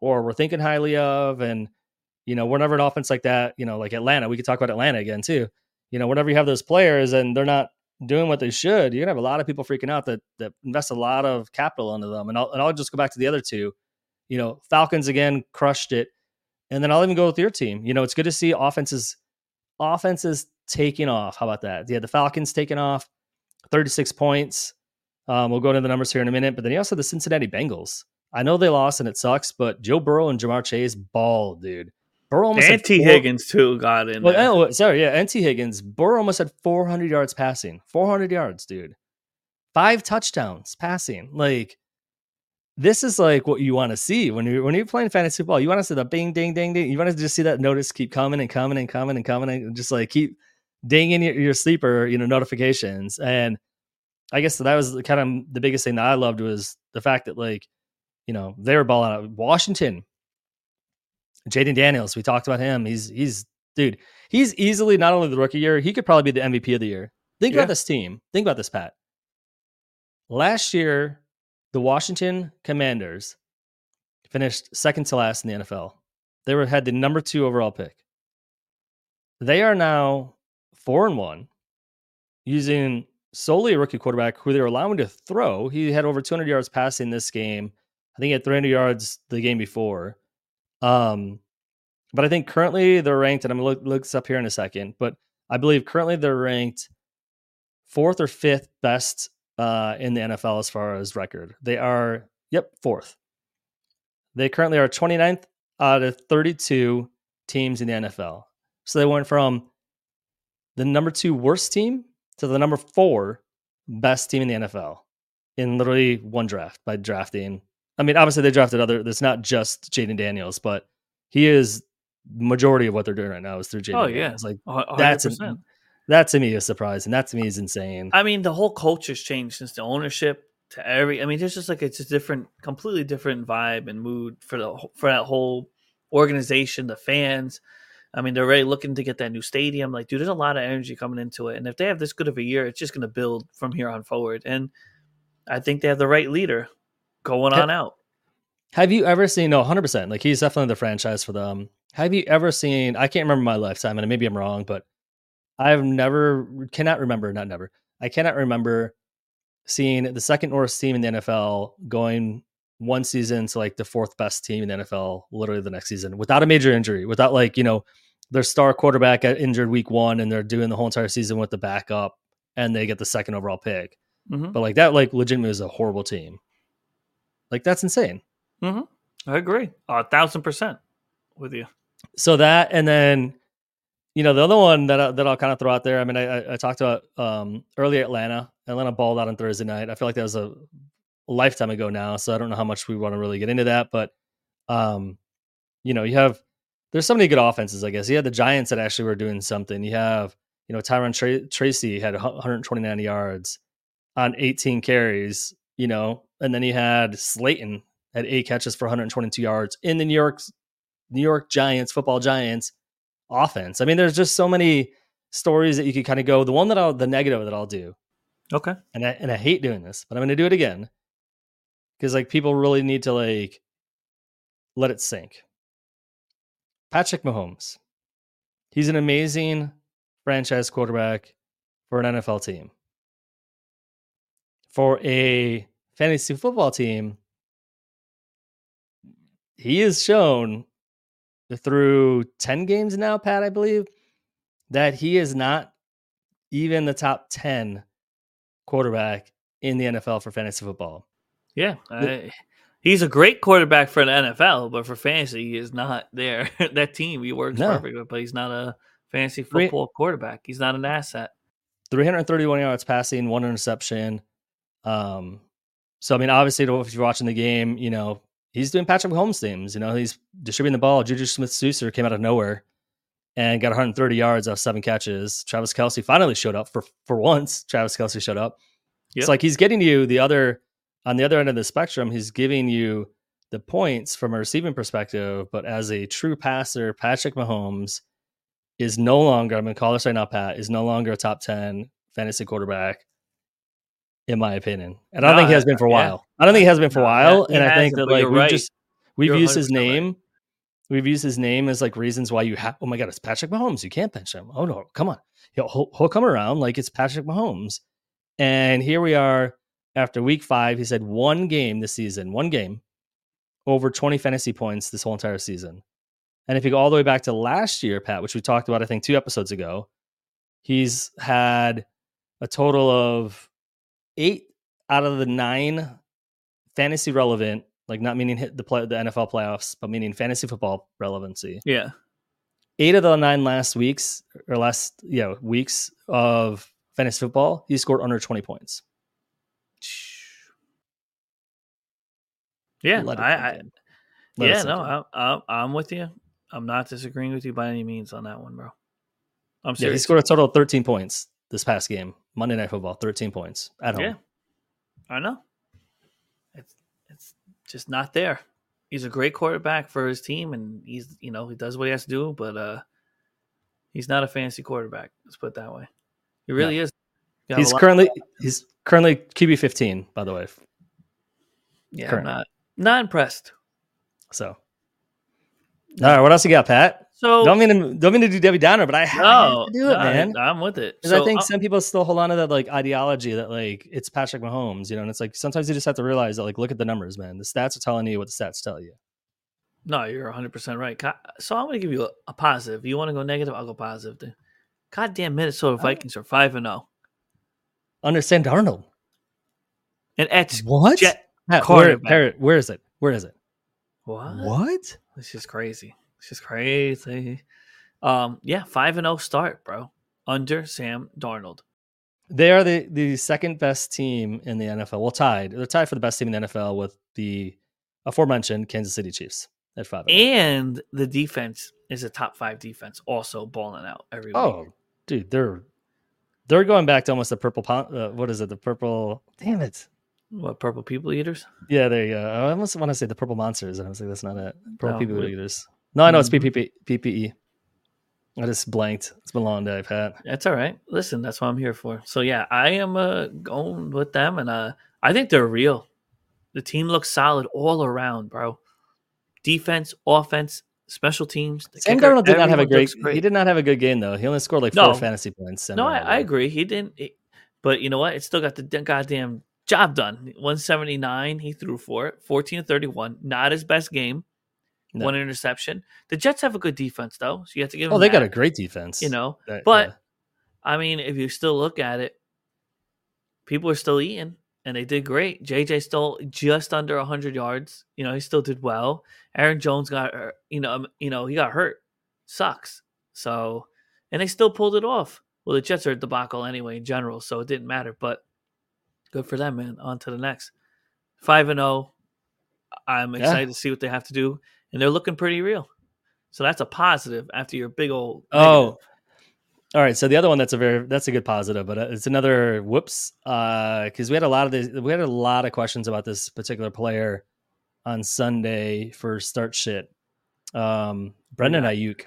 or we're thinking highly of. And, you know, whenever an offense like that, you know, like Atlanta, we could talk about Atlanta again too. You know, whenever you have those players and they're not doing what they should, you're gonna have a lot of people freaking out that that invest a lot of capital into them. And I'll and I'll just go back to the other two. You know, Falcons again crushed it. And then I'll even go with your team. You know, it's good to see offenses offenses taking off. How about that? Yeah, the Falcons taking off, thirty-six points. Um, we'll go into the numbers here in a minute. But then you also have the Cincinnati Bengals. I know they lost and it sucks, but Joe Burrow and Jamar Chase ball, dude. Burrow almost and T. Higgins too got in well, there. Oh, sorry, yeah, and T. Higgins. Burrow almost had four hundred yards passing. four hundred yards, dude. Five touchdowns passing. Like, this is like what you want to see when you're when you're playing fantasy football. You want to see the bing, ding, ding, ding. You want to just see that notice keep coming and coming and coming and coming and just like keep dinging your, your sleeper, you know, notifications. And I guess that was kind of the biggest thing that I loved was the fact that, like, you know, they were balling out. Washington, Jaden Daniels, we talked about him. He's he's dude. He's easily not only the rookie year, he could probably be the M V P of the year. Think Yeah. about this team. Think about this, Pat. Last year, the Washington Commanders finished second to last in the N F L. They were had the number two overall pick. They are now four and one, using solely a rookie quarterback who they were allowing to throw. He had over two hundred yards passing this game. I think he had three hundred yards the game before. Um, but I think currently they're ranked, and I'm going to look, look this up here in a second, but I believe currently they're ranked fourth or fifth best uh, in the N F L as far as record. They are, yep, fourth. They currently are twenty-ninth out of thirty-two teams in the N F L. So they went from the number two worst team to the number four best team in the N F L in literally one draft by drafting. I mean, obviously they drafted other, it's not just Jaden Daniels, but he is majority of what they're doing right now is through Jaden Oh, Daniels. yeah. Like one hundred that's, percent. that to me is surprising. That to me is insane. I mean, the whole culture's changed since the ownership to every. I mean, there's just like it's a different, completely different vibe and mood for the for that whole organization, the fans. I mean, they're already looking to get that new stadium. Like, dude, there's a lot of energy coming into it, and if they have this good of a year, it's just going to build from here on forward. And I think they have the right leader going on out. Have you ever seen, no, one hundred percent, like he's definitely the franchise for them. Have you ever seen, I can't remember my lifetime, and maybe I'm wrong, but I've never, cannot remember, not never, I cannot remember seeing the second worst team in the N F L going one season to like the fourth best team in the N F L literally the next season without a major injury, without like, you know, their star quarterback got injured week one and they're doing the whole entire season with the backup and they get the second overall pick. Mm-hmm. But like that, like legitimately is a horrible team. Like that's insane. Mm-hmm. I agree. A thousand percent with you. So that, and then, you know, the other one that, I, that I'll kind of throw out there. I mean, I, I, I talked about um, earlier Atlanta. Atlanta balled out on Thursday night. I feel like that was a lifetime ago now. So I don't know how much we want to really get into that, but um, you know, you have, there's so many good offenses, I guess. You had the Giants that actually were doing something. You have, you know, Tyron Tra- Tracy had one hundred twenty-nine yards on eighteen carries, you know, and then you had Slayton had eight catches for one hundred twenty-two yards in the New York, New York Giants, football Giants offense. I mean, there's just so many stories that you could kind of go. The one that I'll, the negative that I'll do. Okay. And I, and I hate doing this, but I'm going to do it again. Because like people really need to like let it sink. Patrick Mahomes. He's an amazing franchise quarterback for an N F L team. For a fantasy football team, he has shown through ten games now, Pat, I believe, that he is not even the top ten quarterback in the N F L for fantasy football. Yeah. I, he's a great quarterback for the N F L, but for fantasy, he is not there. That team, he works No. perfect, but he's not a fantasy football Three, quarterback. He's not an asset. three hundred thirty-one yards passing, one interception. Um, so, I mean, obviously, if you're watching the game, you know, he's doing Patrick Mahomes things. You know, he's distributing the ball. Juju Smith-Schuster came out of nowhere and got one hundred thirty yards off seven catches. Travis Kelce finally showed up for, for once. Travis Kelce showed up. Yep. It's like he's getting you the other, on the other end of the spectrum, he's giving you the points from a receiving perspective, but as a true passer, Patrick Mahomes is no longer, I'm going to call this right now, Pat, is no longer a top ten fantasy quarterback, in my opinion. And I don't no, think he has been for a while. Yeah. I don't think he has been for no, a while. And I think that like we right. just We've You're used his one hundred percent name. We've used his name as like reasons why you have. Oh my God, it's Patrick Mahomes. You can't bench him. Oh no, come on. He'll, he'll, he'll come around like it's Patrick Mahomes. And here we are after week five. He's had one game this season, one game over twenty fantasy points this whole entire season. And if you go all the way back to last year, Pat, which we talked about, I think two episodes ago, he's had a total of eight out of the nine fantasy relevant, like not meaning hit the play, the N F L playoffs, but meaning fantasy football relevancy. Yeah. Eight of the nine last weeks or last, yeah, weeks of fantasy football, he scored under twenty points. Yeah. Let it I, sink I in. Let it yeah, sink no, in. I, I, I'm with you. I'm not disagreeing with you by any means on that one, bro. I'm Yeah, he serious. scored a total of thirteen points this past game. Monday Night Football, thirteen points at home. Yeah, I know. It's it's just not there. He's a great quarterback for his team, and he's you know he does what he has to do, but uh, he's not a fantasy quarterback. Let's put it that way. He really No. is. You have a He's lot- currently he's currently Q B fifteen, by the way. yeah, I'm currently. not not impressed. So, all right, what else you got, Pat? So Don't mean to don't mean to do Debbie Downer, but I have no, to do it, no, man. I'm with it. Because So, I think uh, some people still hold on to that like ideology that like it's Patrick Mahomes, you know, and it's like sometimes you just have to realize that like look at the numbers, man. The stats are telling you what the stats tell you. no, you're one hundred percent right. Co- So I'm going to give you a, a positive. You want to go negative? I'll go positive. The goddamn Minnesota Vikings are five and zero, Understand Darnold. and it's What? Jet Pat, where, quarterback. where, where is it? Where is it? What? What? This is crazy. This is crazy. Um, yeah, five and zero start, bro. Under Sam Darnold. They are the, the second best team in the N F L. Well, tied. They're tied for the best team in the N F L with the aforementioned Kansas City Chiefs at five. And the defense is a top five defense, also balling out every week. Oh, dude, they're they're going back to almost the purple. pon- Uh, what is it? The purple. Damn it. What, purple people eaters? Yeah, there you go. I almost want to say the purple monsters, and I was like, that's not it. Purple No, people we- eaters. No, I know it's Mhm. P P P, P P E. I just blanked. It's been a long day, Pat. That's all right. Listen, that's what I'm here for. So yeah, I am uh, going with them, and uh, I think they're real. The team looks solid all around, bro. Defense, offense, special teams. The Sam kicker, Darnold did not have a everyone great, looks He did not have a good game though. He only scored like four No. fantasy points. Sam No, I, Darnold I did. agree. He didn't, it- but you know what? It still got the d- goddamn job done. one seventy-nine, he threw for it. fourteen to thirty-one. Not his best game. No. One interception. The Jets have a good defense, though, so you have to give them Oh, they got a that, great defense. you know. That- But yeah. I mean, if you still look at it, people are still eating, and they did great. J J still just under one hundred yards. You know, he still did well. Aaron Jones got, hurt, you know, um, you know, he got hurt. Sucks. So, and they still pulled it off. Well, the Jets are a debacle anyway in general, so it didn't matter. But good for them, man. On to the next. Five and zero. I'm Yeah. excited to see what they have to do, and they're looking pretty real. So that's a positive after your big old. Oh, all right. So the other one that's a very that's a good positive, but it's another whoops because we had a lot of this. We had a lot of questions about this particular player on Sunday for start shit. Um, Brendan Ayuk.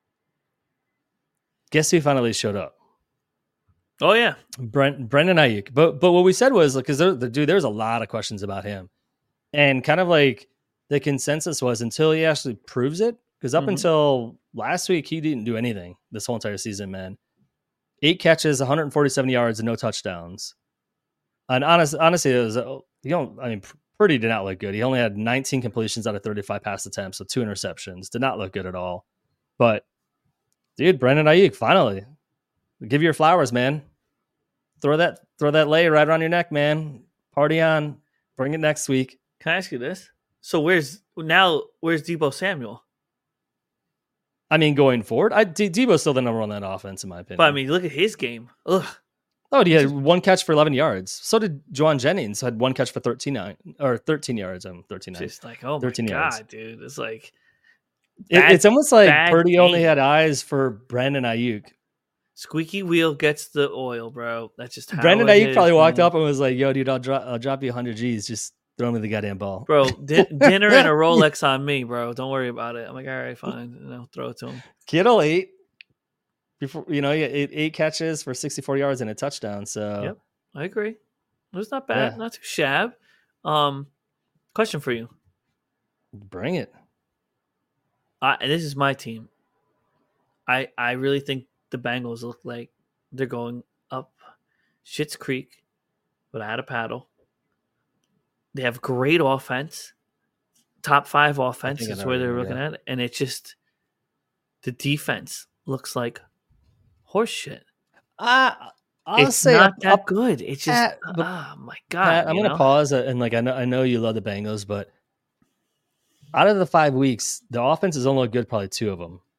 Guess who finally showed up? Oh yeah, Brent Brendan Ayuk. But but what we said was because there, the dude, there's a lot of questions about him, and kind of like the consensus was until he actually proves it. Because up Mhm. until last week, he didn't do anything this whole entire season, man. Eight catches, one hundred forty-seven yards, and no touchdowns. And honest, honestly, it was uh, you know, I mean, pretty did not look good. He only had nineteen completions out of thirty-five pass attempts, so two interceptions. Did not look good at all. But dude, Brendan Ayuk, finally, give you your flowers, man. Throw that, throw that lay right around your neck, man. Party on. Bring it next week. can I ask you this? So where's now? Where's Debo Samuel? I mean, going forward, I D- Debo's still the number one on that offense, in my opinion. But I mean, look at his game. Ugh. oh, he had one catch for eleven yards. So did Juwan Jennings, who had one catch for thirteen nine or thirteen yards. I'm thirteen nine. Just like, oh my thirteen god, yards. dude! It's like It, bad- it's almost like bad Purdy only game. had eyes for Brandon Ayuk. squeaky wheel gets the oil, bro. That's just how Brandon it Ayuk is, probably walked man. up and was like, "Yo, dude, I'll drop, I'll drop you one hundred G's. Just throw me the goddamn ball, Bro, di- dinner and a Rolex on me, bro. Don't worry about it. I'm like, all right, fine. You know, throw it to him. Kittle eight before you know, he had eight, eight catches for sixty-four yards and a touchdown. So Yep. I agree. It was not bad, Yeah. not too shab. Um, question for you: Bring it. I, and this is my team. I I really think the Bengals look like they're going up Schitt's Creek without a paddle. They have great offense. Top five offense is where they're looking at. And it's just the defense looks like horse shit. Uh, I'll it's say not up, that up, good. It's just, Pat, oh my God. Pat, I'm going to pause it. And like, I know, I know you love the Bengals, but out of the five weeks, the offense has only looked good probably two of them.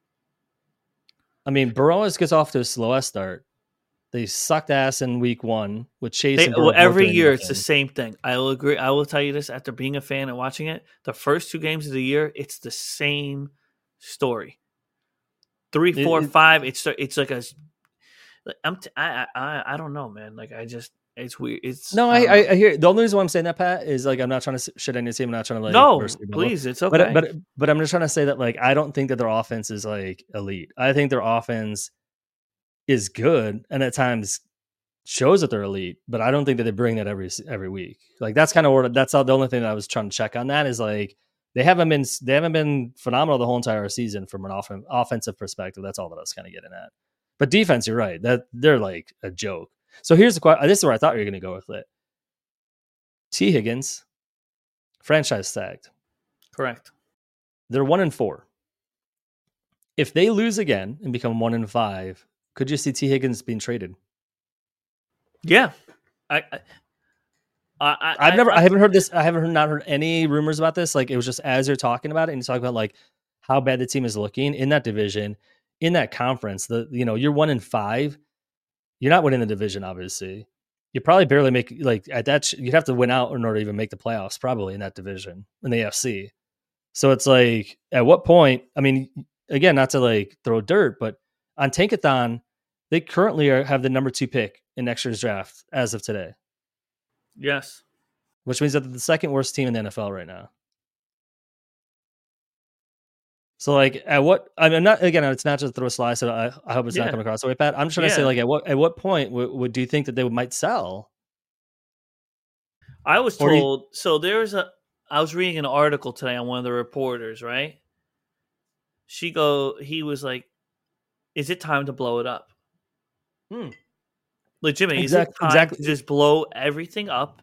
I mean, Burrow gets off to a slow start. They sucked ass in week one with Chase. They, and Burrow well, every year nothing. It's the same thing. I will agree. I will tell you this after being a fan and watching it. The first two games of the year, it's the same story. Three, four, it, five. It's it's like a. I'm. T- I I I don't know, man. Like I just. It's weird. It's no. I, I I hear the only reason why I'm saying that, Pat, is like I'm not trying to shit any team. I'm not trying to like no. Please, it's okay. But but but I'm just trying to say that like I don't think that their offense is like elite. I think their offense is good and at times shows that they're elite, but I don't think that they bring that every every week. Like that's kind of what that's all, the only thing that I was trying to check on that is like they haven't been they haven't been phenomenal the whole entire season from an off, offensive perspective. That's all that I was kind of getting at. But defense, you're right. That they're like a joke. So here's the question. This is where I thought you were going to go with it. T. Higgins, franchise tagged. Correct. They're one and four. If they lose again and become one and five, could you see T. Higgins being traded? Yeah, I, I, I I've never, I, I haven't heard this. I haven't heard, not heard any rumors about this. Like it was just as you're talking about it, and you talk about like how bad the team is looking in that division, in that conference. The you know you're one and five. You're not winning the division, obviously. You probably barely make like at that. You'd have to win out in order to even make the playoffs, probably in that division in the A F C. So it's like, at what point? I mean, again, not to like throw dirt, but on Tankathon, they currently are, have the number two pick in next year's draft as of today. Yes, which means that they're the second worst team in the N F L right now. So, like, at what? I mean, not again. It's not just throw a slice. So I, I hope it's yeah. not coming across the way, Pat. I'm just trying yeah. to say, like, at what at what point would, would do you think that they might sell? I was told. You, so there's a. I was reading an article today on one of the reporters. Right. She go. He was like, "Is it time to blow it up?" Hmm. Legitimately, exactly, is it time exactly. to just blow everything up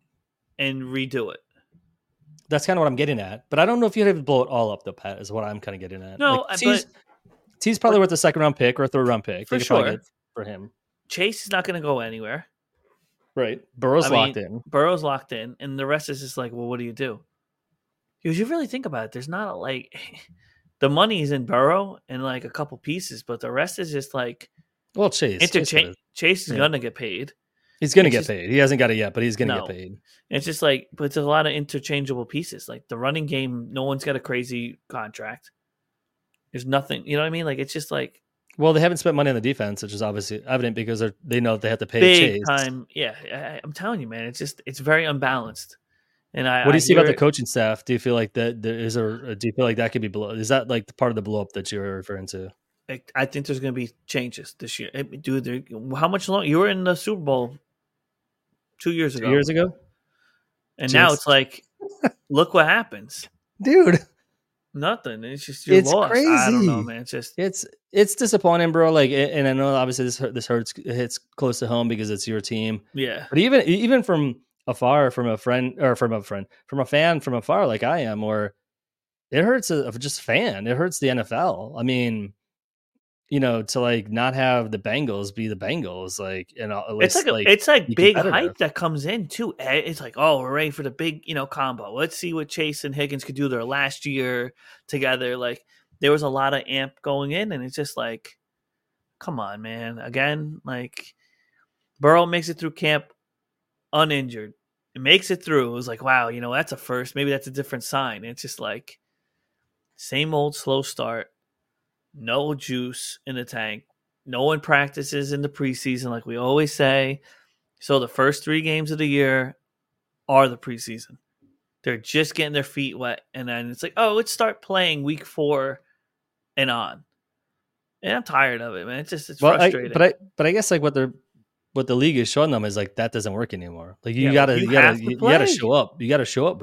and redo it? That's kind of what I'm getting at, but I don't know if you'd have to blow it all up, though, Pat, is what I'm kind of getting at. No, like, T's, but T's probably worth a second round pick or a third round pick. For sure. For him. Chase is not going to go anywhere. Right. Burrow's I locked mean, in. Burrow's locked in, and the rest is just like, well, what do you do? Because you really think about it, there's not a, like, the money is in Burrow and like a couple pieces, but the rest is just like, well, Chase. Intercha- Chase, Chase is yeah. going to get paid. He's going to get just, paid. He hasn't got it yet, but he's going to no. get paid. It's just like, but it's a lot of interchangeable pieces. Like the running game, no one's got a crazy contract. There's nothing, you know what I mean? Like it's just like, well, they haven't spent money on the defense, which is obviously evident because they they know they have to pay big Chase. time. Yeah, I, I'm telling you, man, it's just it's very unbalanced. And I, what do you I see about the it, coaching staff? Do you feel like that there is a? Do you feel like that could be below? Is that like the part of the blow up that you're referring to? I, I think there's going to be changes this year, dude. How much longer? You were in the Super Bowl two years ago. Two years ago, and Jeez. now it's like, look what happens, dude. Nothing. It's just you're it's lost. crazy. I don't know, man. It's just it's it's disappointing, bro. Like, and I know obviously this this hurts hits close to home because it's your team. Yeah. But even even from afar, from a friend or from a friend, from a fan from afar, like I am, or it hurts a, just a fan. It hurts the N F L. I mean, you know, to like not have the Bengals be the Bengals, like you know, it's like, a, like it's like big hype that comes in too. It's like, oh, we're ready for the big, you know, combo. Let's see what Chase and Higgins could do their last year together. Like there was a lot of amp going in, and it's just like, come on, man. Again, like Burrow makes it through camp uninjured. It makes it through. It was like, wow, you know, that's a first. Maybe that's a different sign. It's just like same old slow start. No juice in the tank. No one practices in the preseason like we always say. So the first three games of the year are the preseason. They're just getting their feet wet. And then it's like, oh, let's start playing week four and on. And I'm tired of it, man. It's just it's well, frustrating. I, but I but I guess like what they're what the league is showing them is like that doesn't work anymore. Like you yeah, gotta you, you gotta to you, you gotta show up. You gotta show up, bro.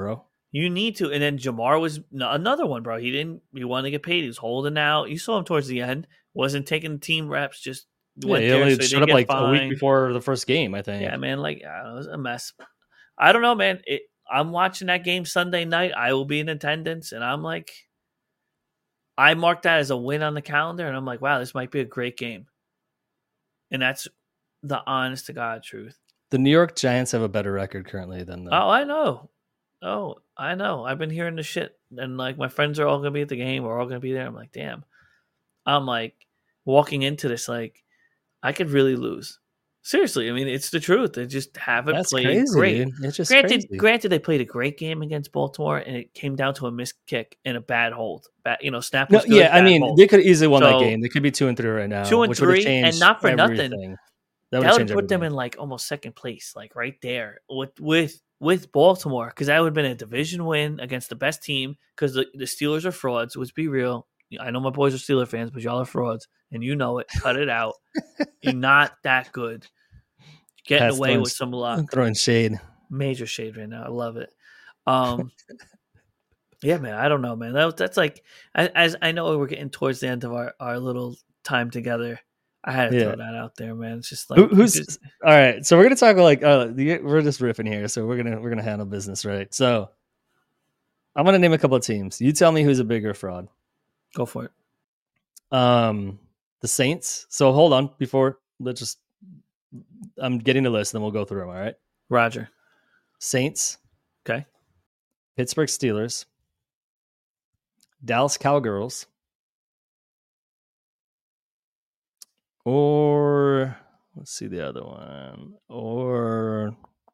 You need to. And then Jamar was another one, bro. He didn't. He wanted to get paid. He was holding out. You saw him towards the end. Wasn't taking team reps. Just yeah, went he there. only So he showed didn't up get like fined. a week before the first game, I think. Yeah, man. Like I don't know, it was a mess. I don't know, man. It, I'm watching that game Sunday night. I will be in attendance, and I'm like, I marked that as a win on the calendar, and I'm like, wow, this might be a great game. And that's the honest to God truth. The New York Giants have a better record currently than the. Oh, I know. Oh, I know. I've been hearing the shit, and like my friends are all gonna be at the game. We're all gonna be there. I'm like, damn. I'm like walking into this like I could really lose. Seriously, I mean it's the truth. They just haven't That's played crazy, great. dude. It's just granted, crazy. granted, they played a great game against Baltimore, and it came down to a missed kick and a bad hold. Bad, you know, snap No, was good. yeah, I bad mean hold. they could easily won So, that game. They could be two and three right now. two and which would've three, changed and not for nothing. everything. That That would would have put them in like almost second place, like right there with with with Baltimore, because that would have been a division win against the best team. Because the, the Steelers are frauds. Let's be real. I know my boys are Steeler fans, but y'all are frauds, and you know it. Cut it out. You're not that good. Getting Pat's away throwing- with some luck. throwing shade. Major shade right now. I love it. Um, yeah, man. I don't know, man. That, that's like as, as I know we're getting towards the end of our, our little time together. I had to Yeah. throw that out there, man. It's just like Who, who's just, all right? So we're gonna talk like uh, the, we're just riffing here. So we're gonna we're gonna handle business, right? So I'm gonna name a couple of teams. You tell me who's a bigger fraud. go for it. Um, the Saints. So hold on before let's just. I'm getting the list, then we'll go through them. All right. Roger. Saints, Okay. Pittsburgh Steelers, Dallas Cowgirls, or let's see the other one, or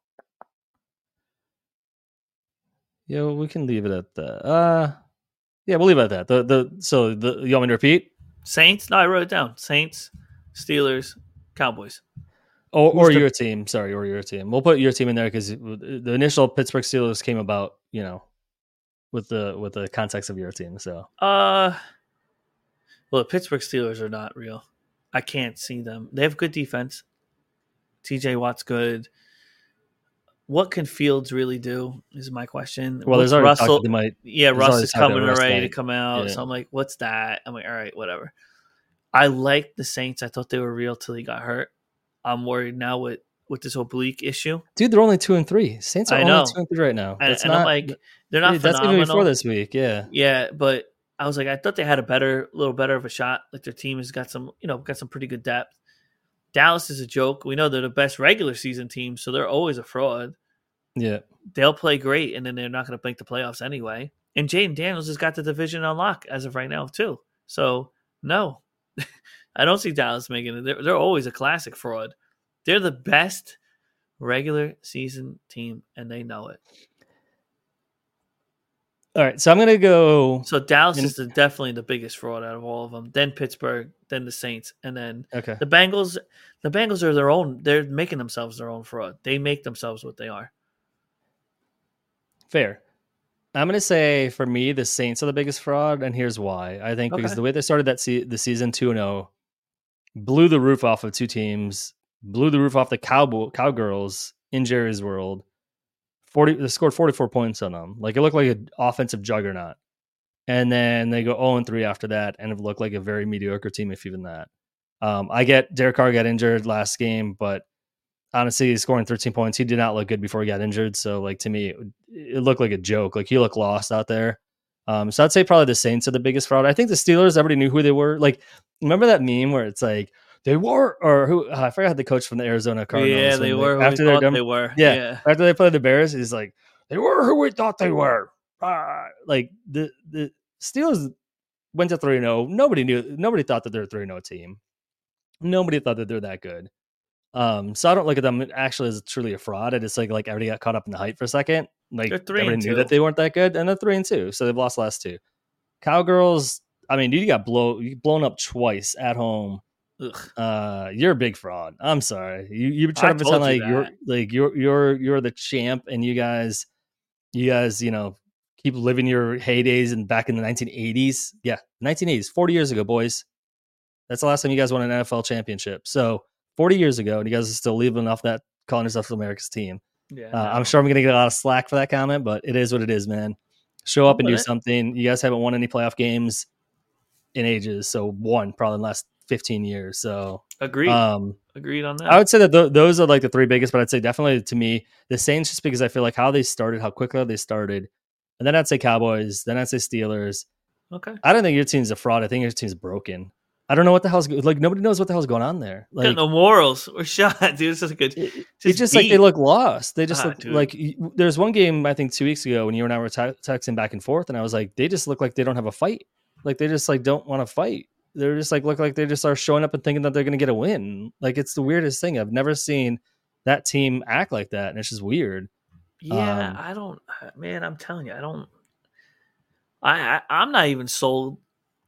yeah, well, we can leave it at that. Uh, yeah, we'll leave it at that. The the so the you want me to repeat? Saints. No, I wrote it down. Saints, Steelers, Cowboys. Or, Who's or the- your team, sorry, or your team. We'll put your team in there because the initial Pittsburgh Steelers came about, you know, with the with the context of your team. So, Uh, well, the Pittsburgh Steelers are not real. I can't see them. They have good defense. T J Watt's good. What can Fields really do? Is my question. well, there's What's already talk Russell. that they might. Yeah, there's Russ already is talk that coming Russ ready to might- come out. yeah. So I'm like, what's that? I'm like, all right, whatever. I like the Saints. I thought they were real till he got hurt. I'm worried now with, with this oblique issue. Dude, they're only two and three. Saints are I only know. two and three right now. And, That's and not I'm like, they're not dude, that's phenomenal. even before this week. Yeah, Yeah, but I was like, I thought they had a better, little better of a shot. Like their team has got some, you know, got some pretty good depth. Dallas is a joke. We know they're the best regular season team, so they're always a fraud. yeah. They'll play great, and then they're not going to make the playoffs anyway. And Jaden Daniels has got the division on lock as of right now, too. So, no. I don't see Dallas making it. They're, they're always a classic fraud. They're the best regular season team, and they know it. All right, so I'm gonna go. So Dallas And- is the, definitely the biggest fraud out of all of them. Then Pittsburgh, then the Saints, and then Okay, the Bengals. The Bengals are their own. They're making themselves their own fraud. They make themselves what they are. fair. I'm gonna say for me, the Saints are the biggest fraud, and here's why. I think because Okay. the way they started that se- the season two and zero, blew the roof off of two teams, blew the roof off the Cowboy Cowgirls in Jerry's world. Forty, they scored forty-four points on them. Like it looked like an offensive juggernaut, and then they go zero and three after that, and it looked like a very mediocre team, if even that. Um, I get Derek Carr got injured last game, but honestly, he's scoring thirteen points. He did not look good before he got injured. So, like to me, it, it looked like a joke. Like he looked lost out there. Um, so I'd say probably the Saints are the biggest fraud. I think the Steelers, everybody knew who they were. Like, remember that meme where it's like they were, or who? Uh, I forgot the coach from the Arizona Cardinals. Yeah, they when were. after After they're thought done, they were. yeah, Yeah. after they played the Bears, he's like they were who we thought they were. Ah, like the the Steelers went to three and zero. Nobody knew. Nobody thought that they're a three and zero team. Nobody thought that they're that good. Um, so I don't look at them actually as truly a fraud. I just like like everybody got caught up in the hype for a second. Like They're three everybody and knew two. that they weren't that good, and they're three and two, so they've lost the last two. Cowgirls, I mean, you got blow you blown up twice at home. Ugh. Uh, you're a big fraud. I'm sorry. You you try I to pretend told you like you're that. like you're you're you're the champ, and you guys, you guys, you know, keep living your heydays and back in the nineteen eighties. Yeah, nineteen eighties, forty years ago, boys. That's the last time you guys won an N F L championship. So forty years ago, and you guys are still living off that, calling yourself America's team. Yeah, Uh, no. I'm sure I'm going to get a lot of slack for that comment, but it is what it is, man. Show up I'm and do with it. something. You guys haven't won any playoff games in ages, so one probably in the last fifteen years. So Agreed. um, Agreed on that. I would say that th- those are like the three biggest, but I'd say definitely to me the Saints, just because I feel like how they started, how quickly they started, and then I'd say Cowboys, then I'd say Steelers. Okay. I don't think your team's a fraud. I think your team's broken. I don't know what the hell's like. Nobody knows what the hell's going on there. Got Like no morals. We're shot, dude. It's just a good. it, Just, it's just like they beat. look lost. They just Ah, look dude. like you- there's one game I think two weeks ago when you and I were te- texting back and forth, and I was like, they just look like they don't have a fight. Like they just like don't want to fight. They're just like look like they just are showing up and thinking that they're going to get a win. Like it's the weirdest thing. I've never seen that team act like that, and it's just weird. Yeah, Um, I don't. Man, I'm telling you, I don't. I, I I'm not even sold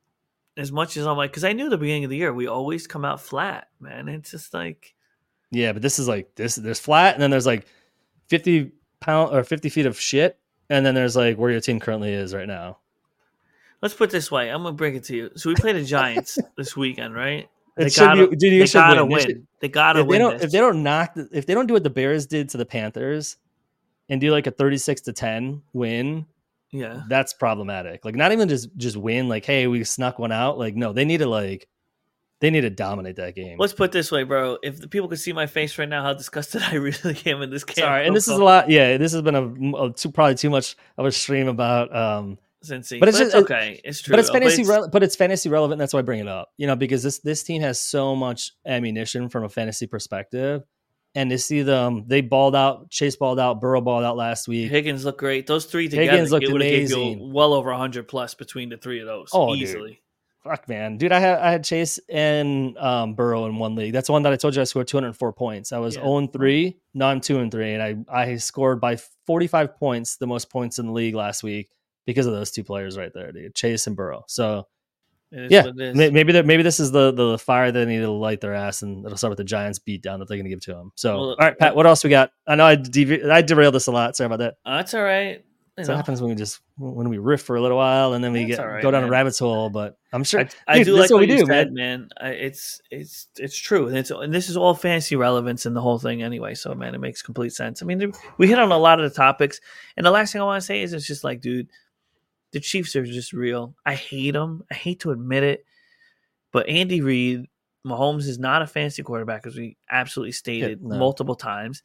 as much as I'm like, because I knew the beginning of the year we always come out flat, man. It's just like, Yeah, but this is like this. There's flat, and then there's like fifty pound or fifty feet of shit, and then there's like where your team currently is right now. let's put it this way. I'm gonna bring it to you. So we play the Giants this weekend, right? It They should gotta, be- dude, you they should gotta win. win. They should- They gotta If they win. don't, this. if they don't knock, the, if they don't do what the Bears did to the Panthers, and do like a thirty-six to ten win, yeah, that's problematic. Like not even just just win. Like hey, we snuck one out. Like no, they need to like they need to dominate that game. let's put it this way, bro. If the people could see my face right now, how disgusted I really am in this game. Sorry, and this is a lot. Yeah, this has been a, a too, probably too much of a stream about. um Cincy. But it's But it's just- okay. It's true. But it's though. fantasy, it's- rele- but it's fantasy relevant. That's why I bring it up. You know, because this this team has so much ammunition from a fantasy perspective, and to see them, they balled out, Chase balled out, Burrow balled out last week. Higgins looked great. Those three together, Higgins looked it would have gave you amazing. well over one hundred plus between the three of those. Oh, dude. easily. Fuck man, dude, I had I had Chase and um, Burrow in one league. That's one that I told you I scored two hundred four points. I was Yeah. zero and three, no, I'm two and three, and I I scored by forty-five points, the most points in the league last week because of those two players right there, dude, Chase and Burrow. So It is yeah, what it is. may- maybe that maybe this is the the fire they need to light their ass, and it'll start with the Giants beat down that they're going to give to them. So Well, all right, Pat, what else we got? I know I devi- I derailed this a lot. Sorry about that. Uh, that's all right. You So know, what happens when we just when we riff for a little while and then we That's get all right, go down man. a rabbit's hole. But I'm sure I, I dude, do that's like what, we you do, said, man. man. I, it's it's it's true, and it's and this is all fantasy relevance in the whole thing anyway. So man, it makes complete sense. I mean, there- we hit on a lot of the topics, and the last thing I want to say is it's just like, dude, the Chiefs are just real. I hate them. I hate to admit it, but Andy Reid, Mahomes is not a fantasy quarterback, as we absolutely stated Yeah, no. multiple times.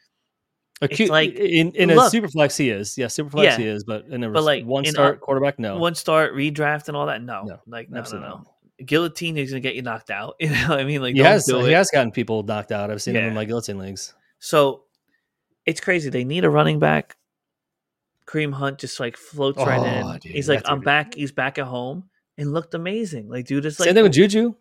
Acute, like, in in a look- super flex he is, yeah, super flex Yeah. he is, but in a But, like, one in start a- quarterback, no, One start redraft and all that. No, No, like no, no, absolutely no. not. Guillotine is gonna get you knocked out. You know what I mean? Like he don't has do he it. has gotten people knocked out. I've seen him in Yeah. my guillotine leagues. So it's crazy. They need a running back. Kareem Hunt just like floats right Oh, in. dude, he's like, that's I'm a- back. He's back at home and looked amazing. Like, dude, it's like Same thing with Juju.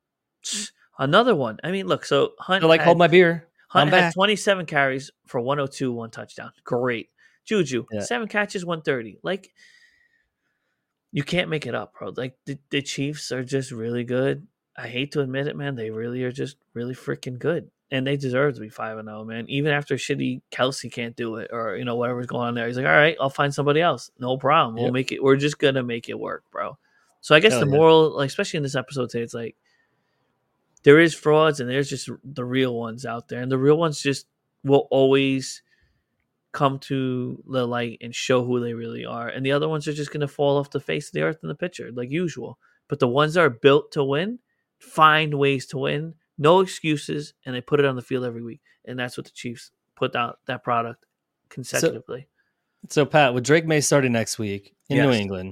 another one. I mean, look, so Hunt They're like, had, hold my beer. Hunt I'm had back. twenty-seven carries for one oh two, one touchdown. Great. Juju, Yeah. seven catches, one thirty. Like, you can't make it up, bro. Like, the, the Chiefs are just really good. I hate to admit it, man. They really are just really freaking good. And they deserve to be five and oh, man. Even after shitty Kelsey can't do it or, you know, whatever's going on there. He's like, all right, I'll find somebody else. No problem. We'll Yep. make it. We're just going to make it work, bro. So I guess Hell the yeah. moral, like, especially in this episode today, it's like, there is frauds and there's just the real ones out there. And the real ones just will always come to the light and show who they really are. And the other ones are just going to fall off the face of the earth in the picture, like usual. But the ones that are built to win find ways to win, no excuses, and they put it on the field every week. And that's what the Chiefs put out that product consecutively. So Pat, with Drake May starting next week in Yes. New England,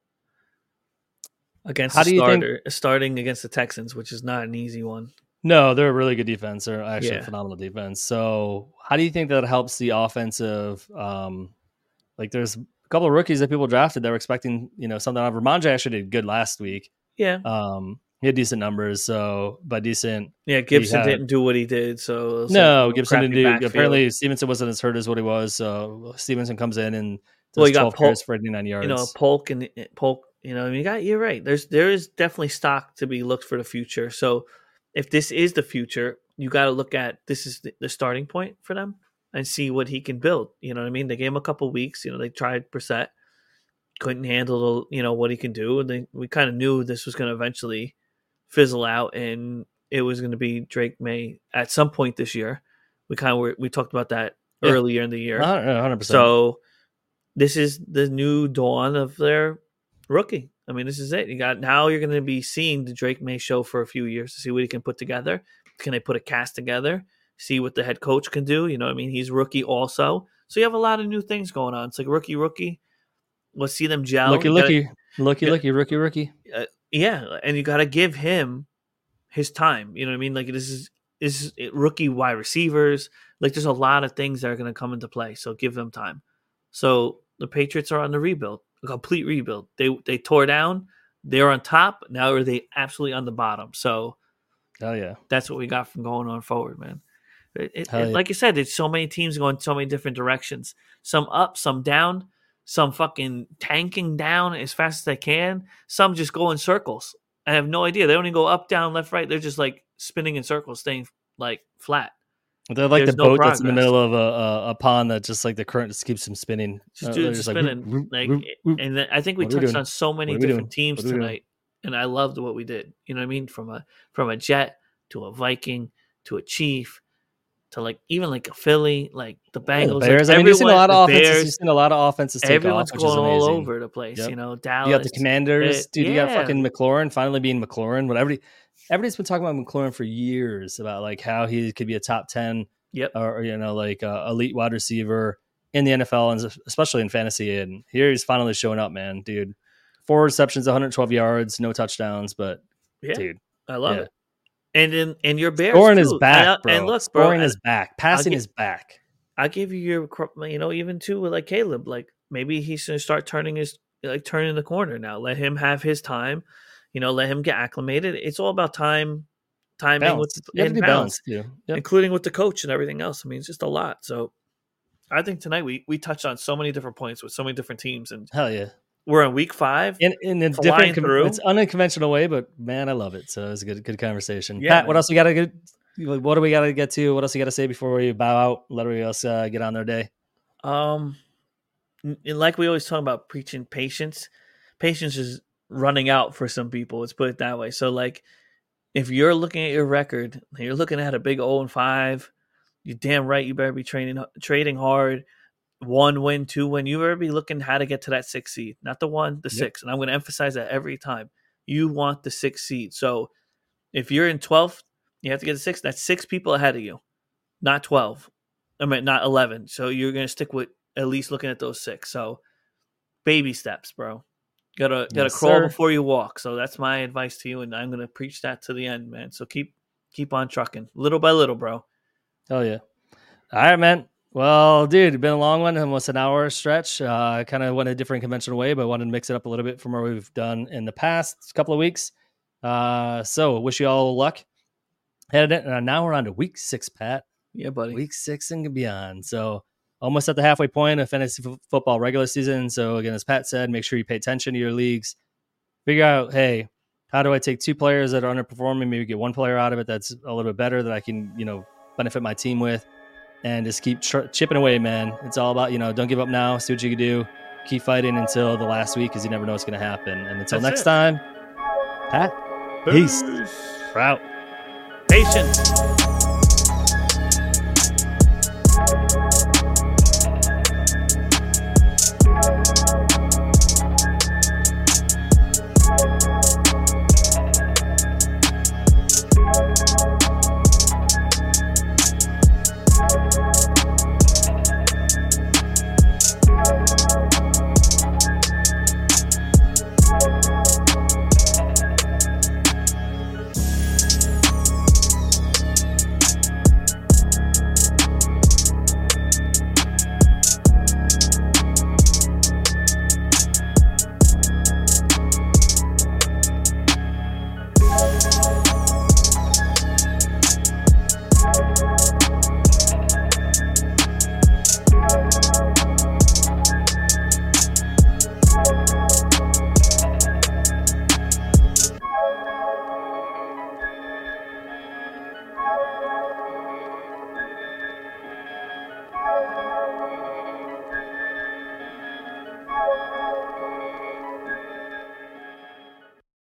Against How the do you think- starter, starting against the Texans, which is not an easy one. no, they're a really good defense. They're actually Yeah. a phenomenal defense. So how do you think that helps the offensive? Um, like there's a couple of rookies that people drafted that were expecting, you know, something out of Ramondre actually did good last week. Yeah. Um, he had decent numbers. So, but decent. Yeah, Gibson had- didn't do what he did. So it was No, like a Gibson didn't crappy do. backfield. Apparently, Stevenson wasn't as hurt as what he was. So Stevenson comes in and does Well, you got twelve Polk- carries for eighty-nine yards. you know, Polk and Polk, you know, you got you're right. There's there is definitely stock to be looked for the future. So if this is the future, you got to look at this is the, the starting point for them and see what he can build. You know what I mean? They gave him a couple weeks. You know, they tried Brissett, couldn't handle you know what he can do, and they we kind of knew this was going to eventually fizzle out, and it was going to be Drake May at some point this year. We kind of were, we talked about that yeah. earlier in the year. one hundred percent. So this is the new dawn of their rookie. I mean, this is it. You got now you're going to be seeing the Drake May show for a few years to see what he can put together. Can they put a cast together? See what the head coach can do. You know what I mean? He's rookie also. So you have a lot of new things going on. It's like rookie, rookie. Let's see them gel. Looky, gotta, looky. Looky, looky, rookie, rookie. Uh, yeah, and you got to give him his time. You know what I mean? Like this is this is rookie wide receivers. Like there's a lot of things that are going to come into play. So give them time. So the Patriots are on the rebuild, a complete rebuild. They they tore down. They're on top. Now are they absolutely on the bottom? So, oh yeah, that's what we got from going on forward, man. It, it, yeah. Like you said, there's so many teams going so many different directions. Some up, some down. Some fucking tanking down as fast as they can. Some just go in circles. I have no idea. They don't even go up, down, left, right. They're just like spinning in circles, staying like flat. They're like There's the no boat progress. that's in the middle of a, a, a pond that just like the current just keeps them spinning. Just, Uh, dude, they're just like, spinning. whoop, like, whoop, whoop. and then I think we What are we touched doing? on so many What are we different doing? teams What are we doing? tonight, and I loved what we did. You know what I mean? From a from a Jet to a Viking to a Chief to like even like a Philly, like the Yeah, Bengals. the Bears. Like I mean, you've seen a lot everyone- of the offenses. Bears, You've seen a lot of offenses take everyone's off, which is going all amazing. over the place. Yep. You know, Dallas. You got the Commanders, it- dude. You got yeah. fucking McLaurin finally being McLaurin. What everybody, everybody's been talking about McLaurin for years about like how he could be a top ten, Yep. or you know, like uh, elite wide receiver in the N F L and especially in fantasy. And here he's finally showing up, man, dude. Four receptions, one hundred twelve yards, no touchdowns, but Yeah, dude, I love yeah. it. And then and your Bears scoring too. is back, and, bro. and look, bro, scoring I- is back. Passing get- is back. I give you your, you know, even too with like Caleb, like maybe he's gonna start turning his, like turning the corner now. Let him have his time, you know, let him get acclimated. It's all about time, timing Balance. with You have to and be balance, balanced, too. Yep. including with the coach and everything else. I mean, it's just a lot. So I think tonight we we touched on so many different points with so many different teams, and Hell yeah. we're in week five. In, in a Flying different, through. it's unconventional way, but man, I love it. So it was a good, good conversation. Yeah, Pat, what man. else we got to get? What do we got to get to? What else you got to say before we bow out? Let everybody else uh, get on their day. Um, n- and like we always talk about preaching patience. Patience is running out for some people. Let's put it that way. So, like, if you're looking at your record, you're looking at a big zero and five. You're damn right. You better be training, trading hard. One win, two win. You better be looking how to get to that six seed, not the one, the Yep. six. And I'm going to emphasize that every time. You want the six seed. So, if you're in twelfth, you have to get the six. That's six people ahead of you, not twelve. I mean, not eleven. So you're going to stick with at least looking at those six. So baby steps, bro. Gotta gotta Yes, crawl sir. before you walk. So that's my advice to you, and I'm going to preach that to the end, man. So keep keep on trucking, little by little, bro. Oh yeah. All right, man. Well, dude, it's been a long one, almost an hour stretch. Uh, kind of went a different conventional way, but wanted to mix it up a little bit from what we've done in the past couple of weeks. Uh, so wish you all luck. Headed in, uh, now we're on to week six, Pat. Yeah, buddy. Week six and beyond. So almost at the halfway point of fantasy f- football regular season. So again, as Pat said, make sure you pay attention to your leagues. Figure out, hey, how do I take two players that are underperforming, maybe get one player out of it that's a little bit better that I can, you know, benefit my team with, and just keep tr- chipping away, man. It's all about, you know, don't give up now. See what you can do. Keep fighting until the last week because you never know what's going to happen. And until That's next it. time, Pat, peace. We're out. Patience.